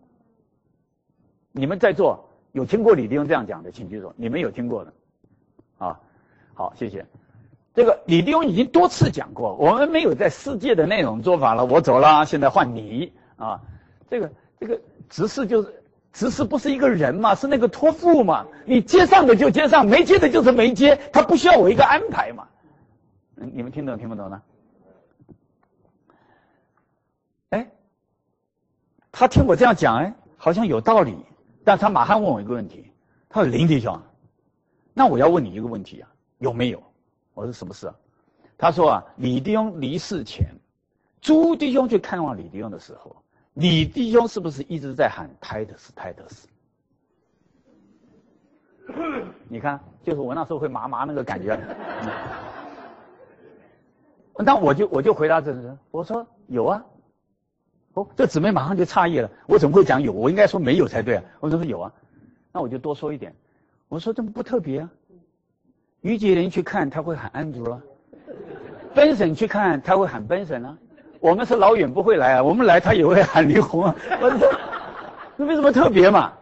你们在座。有听过李弟兄这样讲的，请举手。你们有听过的，啊，好，谢谢。这个李弟兄已经多次讲过，我们没有在世界的那种做法了。我走了，现在换你啊。这个这个执事就是执事不是一个人嘛，是那个托付嘛，你接上的就接上，没接的就是没接，他不需要我一个安排嘛。嗯，你们听懂听不懂呢？哎，他听我这样讲，哎，好像有道理，但他马上问我一个问题，他说林弟兄，那我要问你一个问题啊，有没有？我说什么事啊？他说啊，李弟兄离世前，朱弟兄去看望李弟兄的时候，李弟兄是不是一直在喊泰德斯泰德斯？你看，就是我那时候会麻麻那个感觉。那我就我就回答这个，我说有啊。哦，这姊妹马上就诧异了，我怎么会讲有？我应该说没有才对啊。我说有啊，那我就多说一点。我说这么不特别啊？于杰林去看他会喊安竹啊，奔神去看他会喊奔神啊。我们是老远不会来啊，我们来他也会喊林红啊。我说这没什么特别嘛。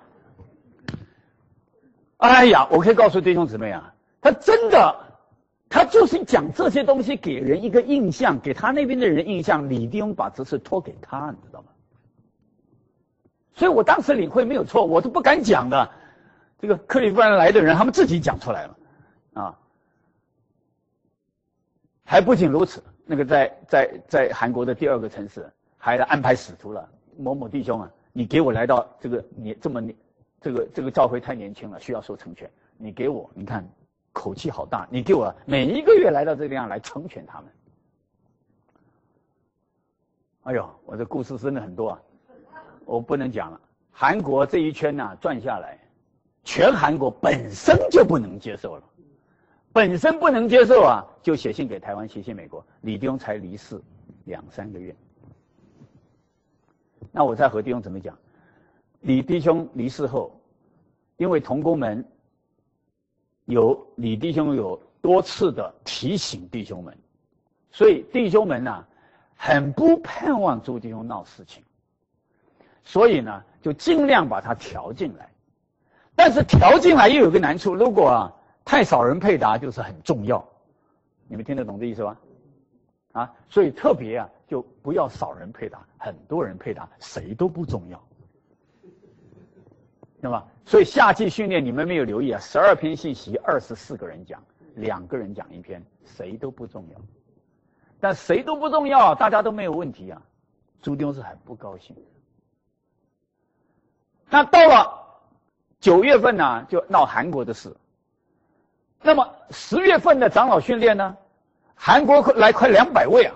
哎呀，我可以告诉弟兄姊妹啊，他真的，他就是讲这些东西给人一个印象，给他那边的人印象，李弟兄把这事托给他，你知道吗？所以我当时领会没有错，我都不敢讲的。这个克利夫兰来的人，他们自己讲出来了，啊。还不仅如此，那个在在在韩国的第二个城市，还安排使徒了。某某弟兄啊，你给我来到这个你这么年，这个这个教会太年轻了，需要受成全。你给我，你看口气好大，你给我每一个月来到这个地方来成全他们。哎呦，我这故事真的很多啊，我不能讲了。韩国这一圈呐、啊、转下来，全韩国本身就不能接受了。本身不能接受啊，就写信给台湾，写信美国。李弟兄才离世两三个月，那我再和弟兄怎么讲？李弟兄离世后，因为同工们有李弟兄有多次的提醒弟兄们，所以弟兄们呢、啊、很不盼望朱弟兄闹事情，所以呢就尽量把他调进来。但是调进来又有个难处，如果啊太少人配搭就是很重要，你们听得懂这意思吧？啊，所以特别啊，就不要少人配搭，很多人配搭，谁都不重要，对吧？所以夏季训练你们没有留意啊，十二篇信息，二十四个人讲，两个人讲一篇，谁都不重要。但谁都不重要，大家都没有问题啊。朱弟兄是很不高兴的。那到了九月份呢、啊，就闹韩国的事。那么十月份的长老训练呢，韩国来快两百位啊，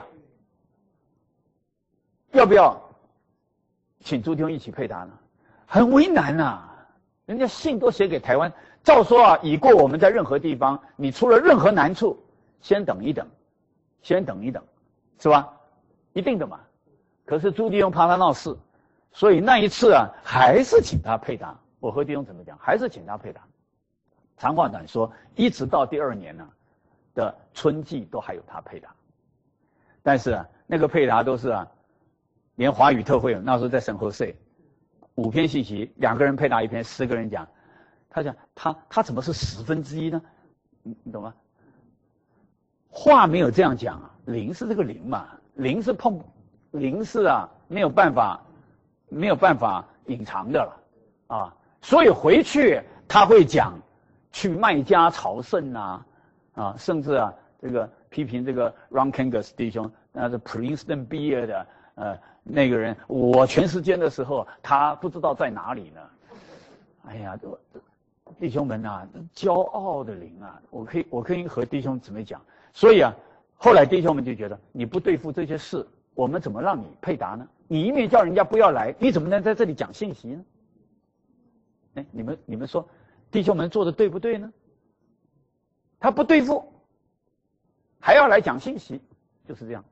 要不要请朱弟兄一起配搭呢？很为难啊，人家信都写给台湾，照说啊，已过我们在任何地方，你出了任何难处，先等一等，先等一等，是吧？一定的嘛。可是朱弟兄怕他闹事，所以那一次啊，还是请他配搭。我和弟兄怎么讲？还是请他配搭。长话短说，一直到第二年呢、啊、的春季都还有他配搭，但是啊，那个配搭都是啊，连华语特会那时候在圣何塞，五篇信息，两个人配搭一篇，十个人讲，他讲他他怎么是十分之一呢？你你懂吗？话没有这样讲啊，零是这个零嘛，零是碰零是啊没有办法没有办法隐藏的了啊，所以回去他会讲。去麦加朝圣啊，啊，甚至啊，这个批评这个 Ron Kangas 弟兄，那是 Princeton 毕业的，呃，那个人，我全时间的时候，他不知道在哪里呢。哎呀，弟兄们啊，骄傲的灵啊，我可以，我可以和弟兄姊妹讲。所以啊，后来弟兄们就觉得，你不对付这些事，我们怎么让你配搭呢？你一面叫人家不要来，你怎么能在这里讲信息呢？哎，你们你们说。弟兄们做的对不对呢？他不对付，还要来讲信息，就是这样。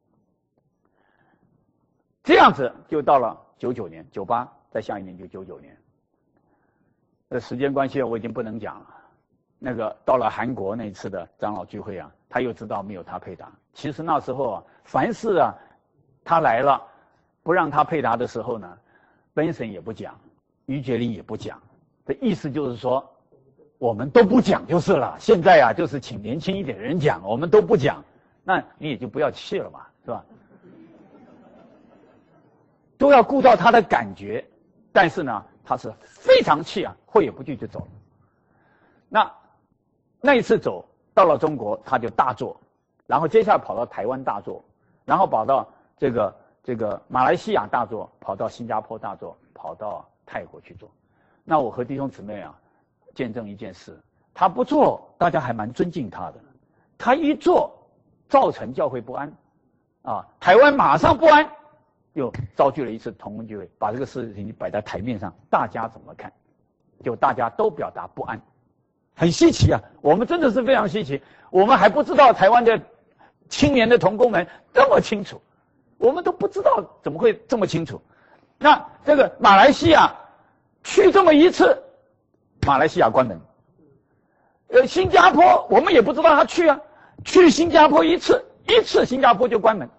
这样子就到了九九年，九八，再下一年就九九年。呃，时间关系我已经不能讲了。那个到了韩国那次的长老聚会啊，他又知道没有他配搭。其实那时候啊，凡是啊，他来了不让他配搭的时候呢，本身也不讲，于觉林也不讲。的意思就是说，我们都不讲就是了。现在啊，就是请年轻一点的人讲，我们都不讲，那你也就不要气了嘛，是吧？都要顾到他的感觉，但是呢， 他是非常气啊，会也不去就走了。那那一次走到了中国，他就大做，然后接下来跑到台湾大做，然后跑到这个这个马来西亚大做，跑到新加坡大做，跑到泰国去做。那我和弟兄姊妹啊，见证一件事，他不做，大家还蛮尊敬他的；他一做，造成教会不安，啊，台湾马上不安。又召集了一次同工聚会，把这个事情摆在台面上，大家怎么看？就大家都表达不安，很稀奇啊！我们真的是非常稀奇，我们还不知道台湾的青年的同工们这么清楚，我们都不知道怎么会这么清楚。那这个马来西亚去这么一次，马来西亚关门；呃，新加坡我们也不知道他去啊，去新加坡一次，一次新加坡就关门。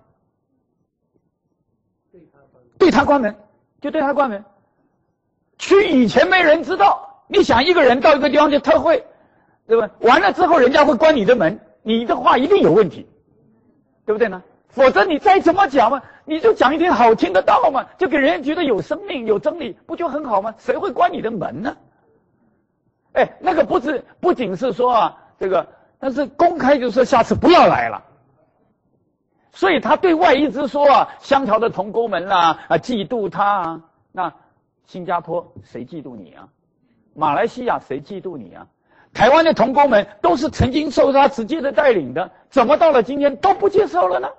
对他关门，就对他关门。去以前没人知道，你想一个人到一个地方去特会，对吧？完了之后人家会关你的门，你的话一定有问题，对不对呢？否则你再怎么讲嘛，你就讲一点好听的道嘛，就给人家觉得有生命有真理，不就很好吗？谁会关你的门呢？哎，那个不是不仅是说啊，这个，但是公开就说下次不要来了。所以他对外一直说啊，香条的同工们啦啊，嫉妒他啊。那新加坡谁嫉妒你啊？马来西亚谁嫉妒你啊？台湾的同工们都是曾经受他直接的带领的，怎么到了今天都不接受了呢？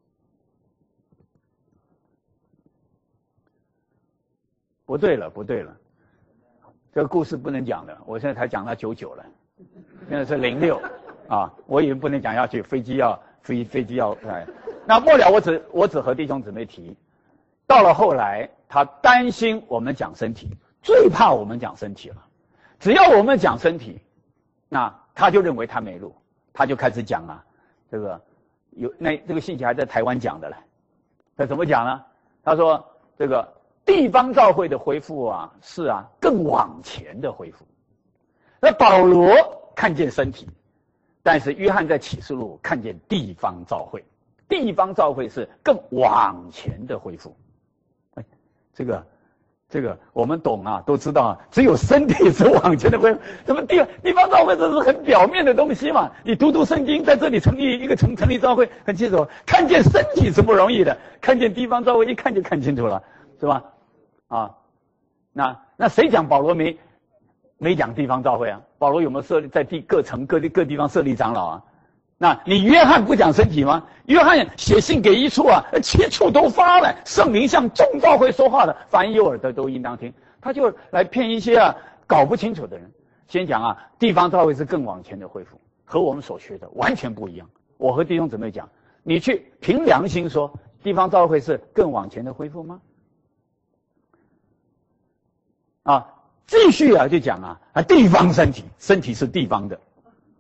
不对了，不对了，这个故事不能讲了。我现在才讲到九九了，现在是零六啊，我以为不能讲下去，飞机要飞飞机要哎。那末了，我只我只和弟兄姊妹提，到了后来，他担心我们讲身体，最怕我们讲身体了。只要我们讲身体，那他就认为他没路，他就开始讲啊，这个有那这个信息还在台湾讲的了。他怎么讲呢？他说这个地方教会的恢复啊，是啊更往前的恢复。那保罗看见身体，但是约翰在启示录看见地方教会。地方教会是更往前的恢复，哎，这个，这个我们懂啊，都知道啊，只有身体是往前的恢复。什么地地方教会这是很表面的东西嘛？你读读圣经，在这里成立一个成成立教会很清楚，看见身体是不容易的，看见地方教会一看就看清楚了，是吧？啊，那那谁讲保罗没没讲地方教会啊？保罗有没有设立在地各城各地各地方设立长老啊？那你约翰不讲身体吗？约翰写信给一处啊，七处都发了，圣灵向众教会说话的，凡有耳的都应当听。他就来骗一些啊搞不清楚的人。先讲啊，地方教会是更往前的恢复，和我们所学的完全不一样。我和弟兄姊妹讲，你去凭良心说，地方教会是更往前的恢复吗？啊，继续啊就讲啊，啊地方身体，身体是地方的。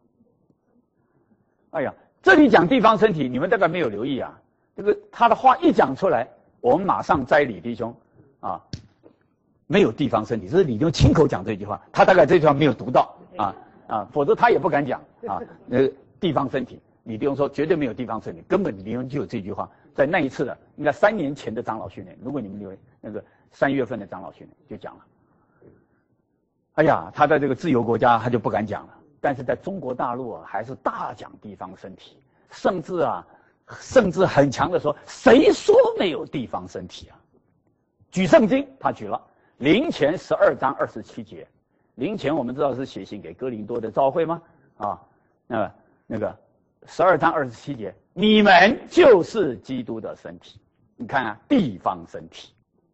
哎呀，这里讲地方身体，你们大概没有留意啊。这个他的话一讲出来，我们马上摘李弟兄啊，没有地方身体，这是李弟兄亲口讲这句话，他大概这句话没有读到啊啊，否则他也不敢讲啊。呃，地方身体，李弟兄说绝对没有地方身体，根本李弟兄就有这句话，在那一次的应该三年前的长老训练，如果你们留意那个三月份的长老训练就讲了。哎呀，他在这个自由国家他就不敢讲了。但是在中国大陆啊，还是大讲地方身体，甚至啊，甚至很强的说，谁说没有地方身体啊？举圣经，他举了林前十二章二十七节，林前我们知道是写信给哥林多的教会吗？啊，那那个十二章二十七节，你们就是基督的身体。你看啊，地方身体。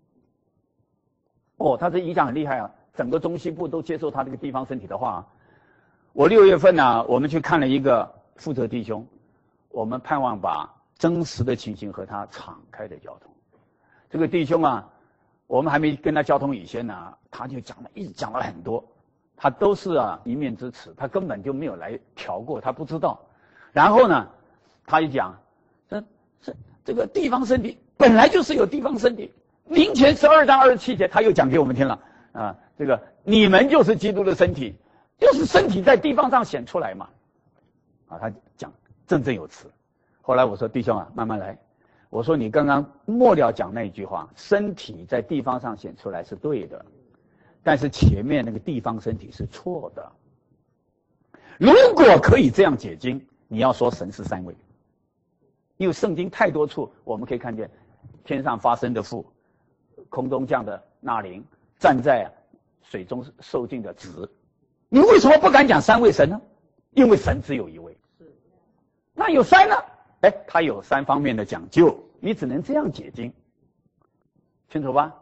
哦，他这影响很厉害啊，整个中西部都接受他这个地方身体的话啊。我六月份呢、啊，我们去看了一个负责弟兄，我们盼望把真实的情形和他敞开的交通。这个弟兄啊，我们还没跟他交通以前呢，他就讲了，一直讲了很多，他都是啊一面之词，他根本就没有来调过，他不知道。然后呢，他一讲，这这这个地方身体本来就是有地方身体，林前十二章二十七节他又讲给我们听了啊，这个你们就是基督的身体。就是身体在地方上显出来嘛，啊，他讲振振有词。后来我说弟兄啊，慢慢来。我说你刚刚末了讲那一句话，身体在地方上显出来是对的， 但是前面那个地方身体是错的。如果可以这样解经，你要说神是三位，因为圣经太多处我们可以看见天上发生的父，空中降的那灵，站在水中受尽的子。你为什么不敢讲三位神呢？因为神只有一位。那有三呢？哎，它有三方面的讲究，你只能这样解经，清楚吧？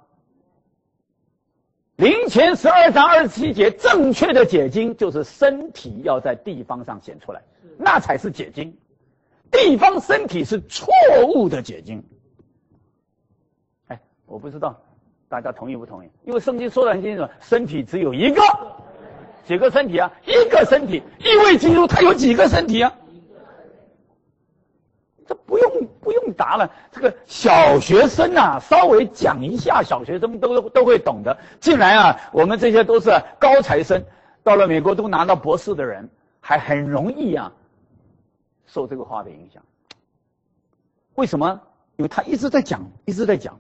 灵前十二章二十七节正确的解经就是身体要在地方上显出来，那才是解经。地方身体是错误的解经。哎，我不知道大家同意不同意？因为圣经说得很清楚，身体只有一个，几个身体啊？一个身体，一位基督他有几个身体啊？这不用不用答了，这个小学生啊，稍微讲一下，小学生都都会懂的。竟然啊，我们这些都是高材生，到了美国都拿到博士的人，还很容易啊受这个话的影响。为什么？因为他一直在讲，一直在讲。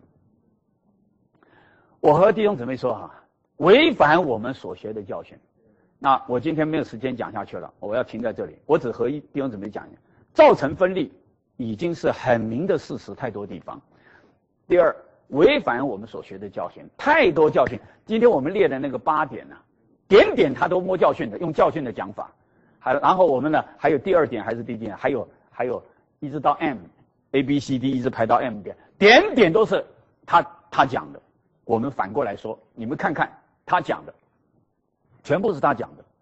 我和弟兄姊妹说哈、啊，违反我们所学的教训。那我今天没有时间讲下去了，我要停在这里。我只和弟兄姊妹讲一下，造成分裂已经是很明的事实，太多地方。第二，违反我们所学的教训，太多教训。今天我们列的那个八点呢、啊，点点他都摸教训的，用教训的讲法。还然后我们呢，还有第二点还是第一点，还有还有一直到 M，A B C D 一直排到 M 点，点点都是他他讲的。我们反过来说，你们看看他讲的，全部是他讲的。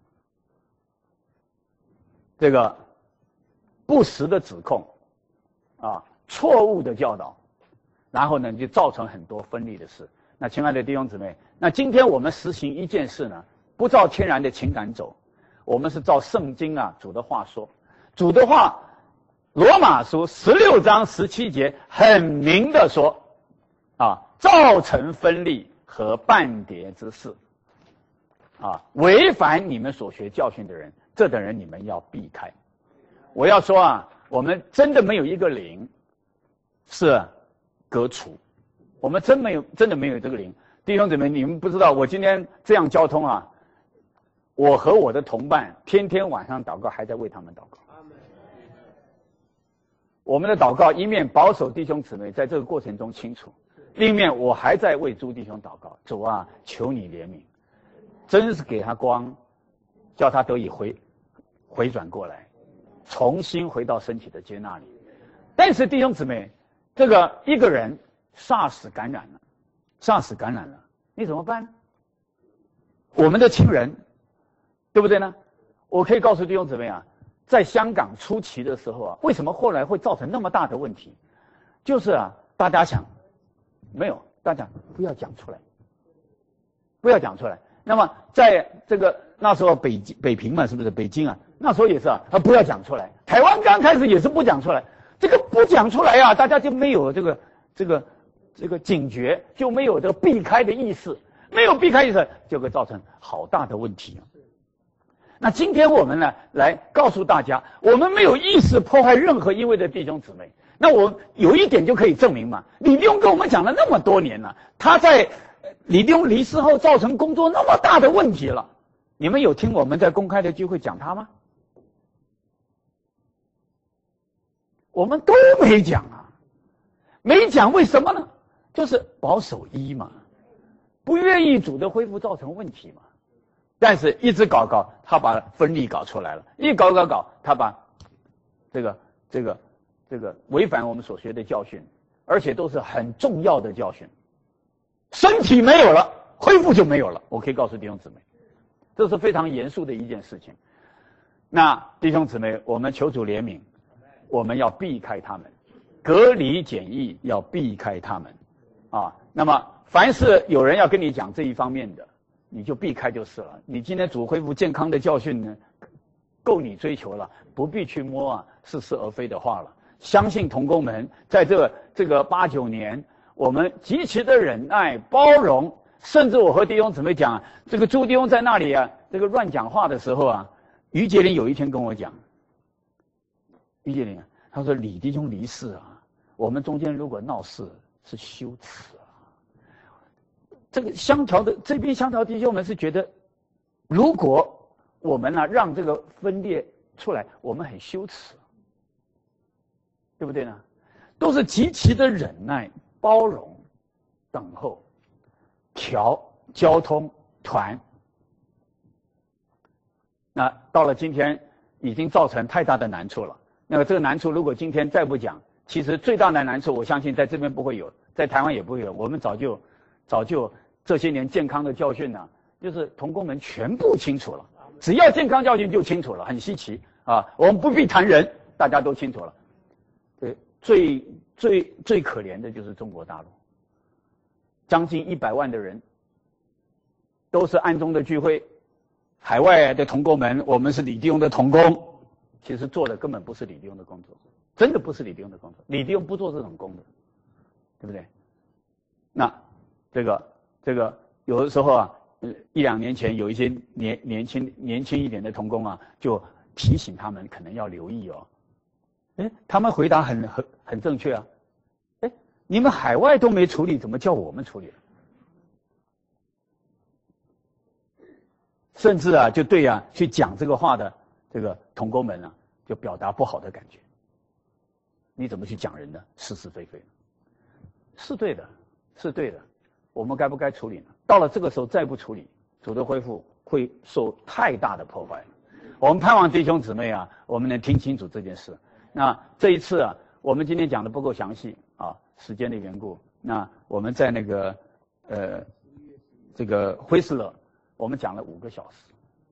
这个不实的指控。啊，错误的教导，然后呢，就造成很多分离的事。那亲爱的弟兄姊妹，那今天我们实行一件事呢，不照天然的情感走，我们是照圣经啊主的话说。主的话，罗马书十六章十七节很明的说，啊，造成分离和半叠之事，啊，违反你们所学教训的人，这等人你们要避开。我要说啊。我们真的没有一个灵是革除，我们真没有，真的没有这个灵。弟兄姊妹，你们不知道，我今天这样交通啊，我和我的同伴天天晚上祷告，还在为他们祷告。我们的祷告一面保守弟兄姊妹在这个过程中清楚，另一面我还在为诸弟兄祷告。主啊，求你怜悯，真是给他光，叫他得以回回转过来。重新回到身体的接纳里，但是弟兄姊妹，这个一个人SARS感染了 ，SARS 感染了，你怎么办？我们的亲人，对不对呢？我可以告诉弟兄姊妹啊，在香港初期的时候啊，为什么后来会造成那么大的问题？就是啊，大家想，没有，大家不要讲出来，不要讲出来。那么在这个那时候北京北平嘛，是不是北京啊？那时候也是啊，啊不要讲出来。台湾刚开始也是不讲出来，这个不讲出来啊，大家就没有这个这个这个警觉，就没有这个避开的意识，没有避开意识，就会造成好大的问题啊。那今天我们呢，来告诉大家，我们没有意识破坏任何一位的弟兄姊妹。那我有一点就可以证明嘛，李弟兄跟我们讲了那么多年了，他在李弟兄离世后造成工作那么大的问题了，你们有听我们在公开的聚会讲他吗？我们都没讲啊，没讲为什么呢？就是保守一嘛，不愿意主的恢复造成问题嘛。但是一直搞搞，他把分离搞出来了，一搞搞搞，他把这个这个这个违反我们所学的教训，而且都是很重要的教训。身体没有了，恢复就没有了。我可以告诉弟兄姊妹，这是非常严肃的一件事情。那弟兄姊妹，我们求主怜悯。我们要避开他们，隔离检疫要避开他们，啊，那么凡是有人要跟你讲这一方面的，你就避开就是了。你今天主恢复健康的教训呢，够你追求了，不必去摸啊似是而非的话了。相信同工们在这这个八九年，我们极其的忍耐包容，甚至我和弟兄姊妹讲，这个朱弟兄在那里啊，这个乱讲话的时候啊，于杰林有一天跟我讲。于杰林，他说李弟兄离世啊，我们中间如果闹事是羞耻啊。 这个香条的这边香条弟兄们是觉得，如果我们呢、啊、让这个分裂出来，我们很羞耻，对不对呢？都是极其的忍耐、包容、等候、调交通团。那到了今天，已经造成太大的难处了。那么这个难处，如果今天再不讲，其实最大的难处，我相信在这边不会有，在台湾也不会有。我们早就早就这些年健康的教训呢、啊，就是同工们全部清楚了。只要健康教训就清楚了，很稀奇啊！我们不必谈人，大家都清楚了。对，最最最可怜的就是中国大陆，将近一百万的人都是暗中的聚会。海外的同工们，我们是李弟兄的同工，其实做的根本不是李弟兄的工作，真的不是李弟兄的工作。李弟兄不做这种工的，对不对？那这个这个有的时候啊，一两年前有一些年年轻年轻一点的同工啊，就提醒他们可能要留意哦。哎，他们回答很很很正确啊。哎，你们海外都没处理，怎么叫我们处理？甚至啊，就对啊，去讲这个话的这个同工们啊，就表达不好的感觉。你怎么去讲人呢？是是非非，是对的，是对的。我们该不该处理呢？到了这个时候再不处理，主的恢复会受太大的破坏。我们盼望弟兄姊妹啊，我们能听清楚这件事。那这一次啊，我们今天讲的不够详细啊，时间的缘故。那我们在那个呃这个辉斯勒。我们讲了五个小时，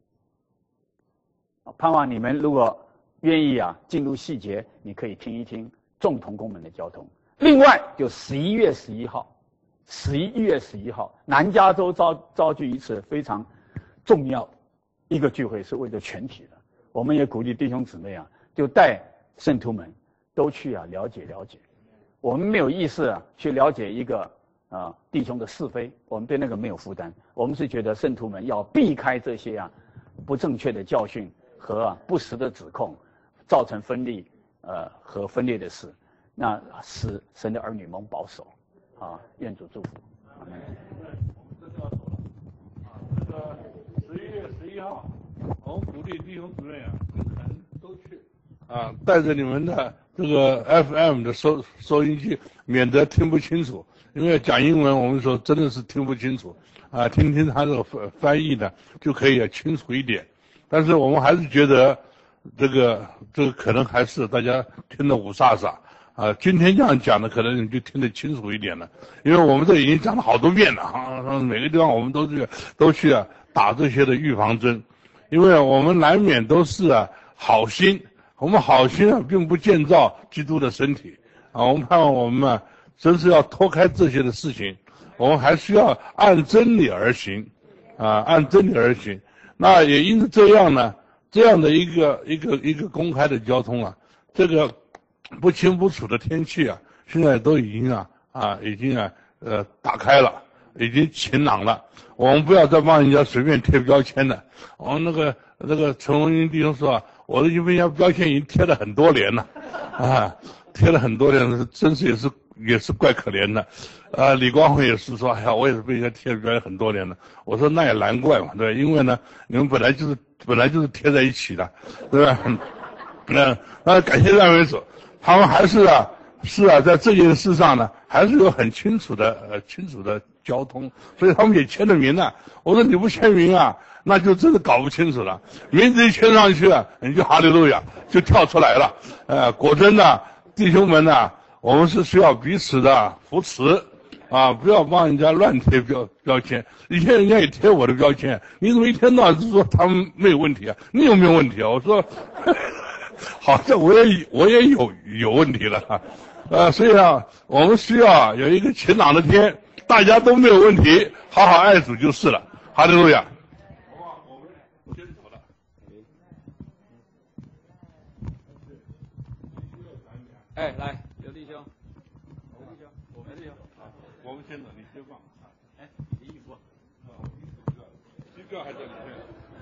盼望你们如果愿意啊，进入细节，你可以听一听众同工们的交通。另外，就十一月十一号，十一月十一号，南加州召召聚一次非常重要一个聚会，是为了全体的。我们也鼓励弟兄姊妹啊，就带圣徒们都去啊了解了解。我们没有意识啊去了解一个。啊，弟兄的是非，我们对那个没有负担。我们是觉得圣徒们要避开这些啊不正确的教训和、啊、不实的指控，造成分裂呃和分裂的事，那使神的儿女蒙保守。啊，愿主祝福。 我们这就要走了。啊，这个十一月十一号，我们鼓励弟兄姊妹啊，尽可能都去。啊，带着你们的这个 F M 的收收音机，免得听不清楚。因为讲英文，我们说真的是听不清楚，啊，听听他这个翻翻译的就可以清楚一点。但是我们还是觉得，这个这个可能还是大家听得五煞煞啊。今天这样讲的，可能你就听得清楚一点了，因为我们这已经讲了好多遍了啊，每个地方我们都去都去啊打这些的预防针，因为我们难免都是啊好心，我们好心啊并不建造基督的身体啊，我们盼望我们啊。真是要脱开这些的事情，我们还需要按真理而行，啊，按真理而行。那也因此这样呢，这样的一个一个一个公开的交通啊，这个不清不楚的天气啊，现在都已经啊啊已经啊呃打开了，已经晴朗了。我们不要再帮人家随便贴标签了。我们那个那个陈文英弟兄说啊，我的因为人家标签已经贴了很多年了，啊，贴了很多年了，真是也是。也是怪可怜的，呃，李光辉也是说，哎呀，我也是被人家贴标签很多年了。我说那也难怪嘛，对，因为呢，你们本来就是本来就是贴在一起的，对吧？那那感谢赞美主，他们还是啊，是啊，在这件事上呢，还是有很清楚的呃清楚的交通，所以他们也签了名了。我说你不签名啊，那就真的搞不清楚了。名字一签上去啊，你就哈利路亚就跳出来了。呃，果真呢，弟兄们呢。我们是需要彼此的扶持，啊，不要帮人家乱贴标标签。以前人家也贴我的标签，你怎么一天到晚是说他们没有问题啊？你有没有问题啊？我说，好像我也我也有有问题了啊，呃，所以啊，我们需要有一个晴朗的天，大家都没有问题，好好爱主就是了。哈利路亚。好吧，我们先走了。 哎，来。 我们先等你先放。 哎，你的衣服。 啊，机票还在里面。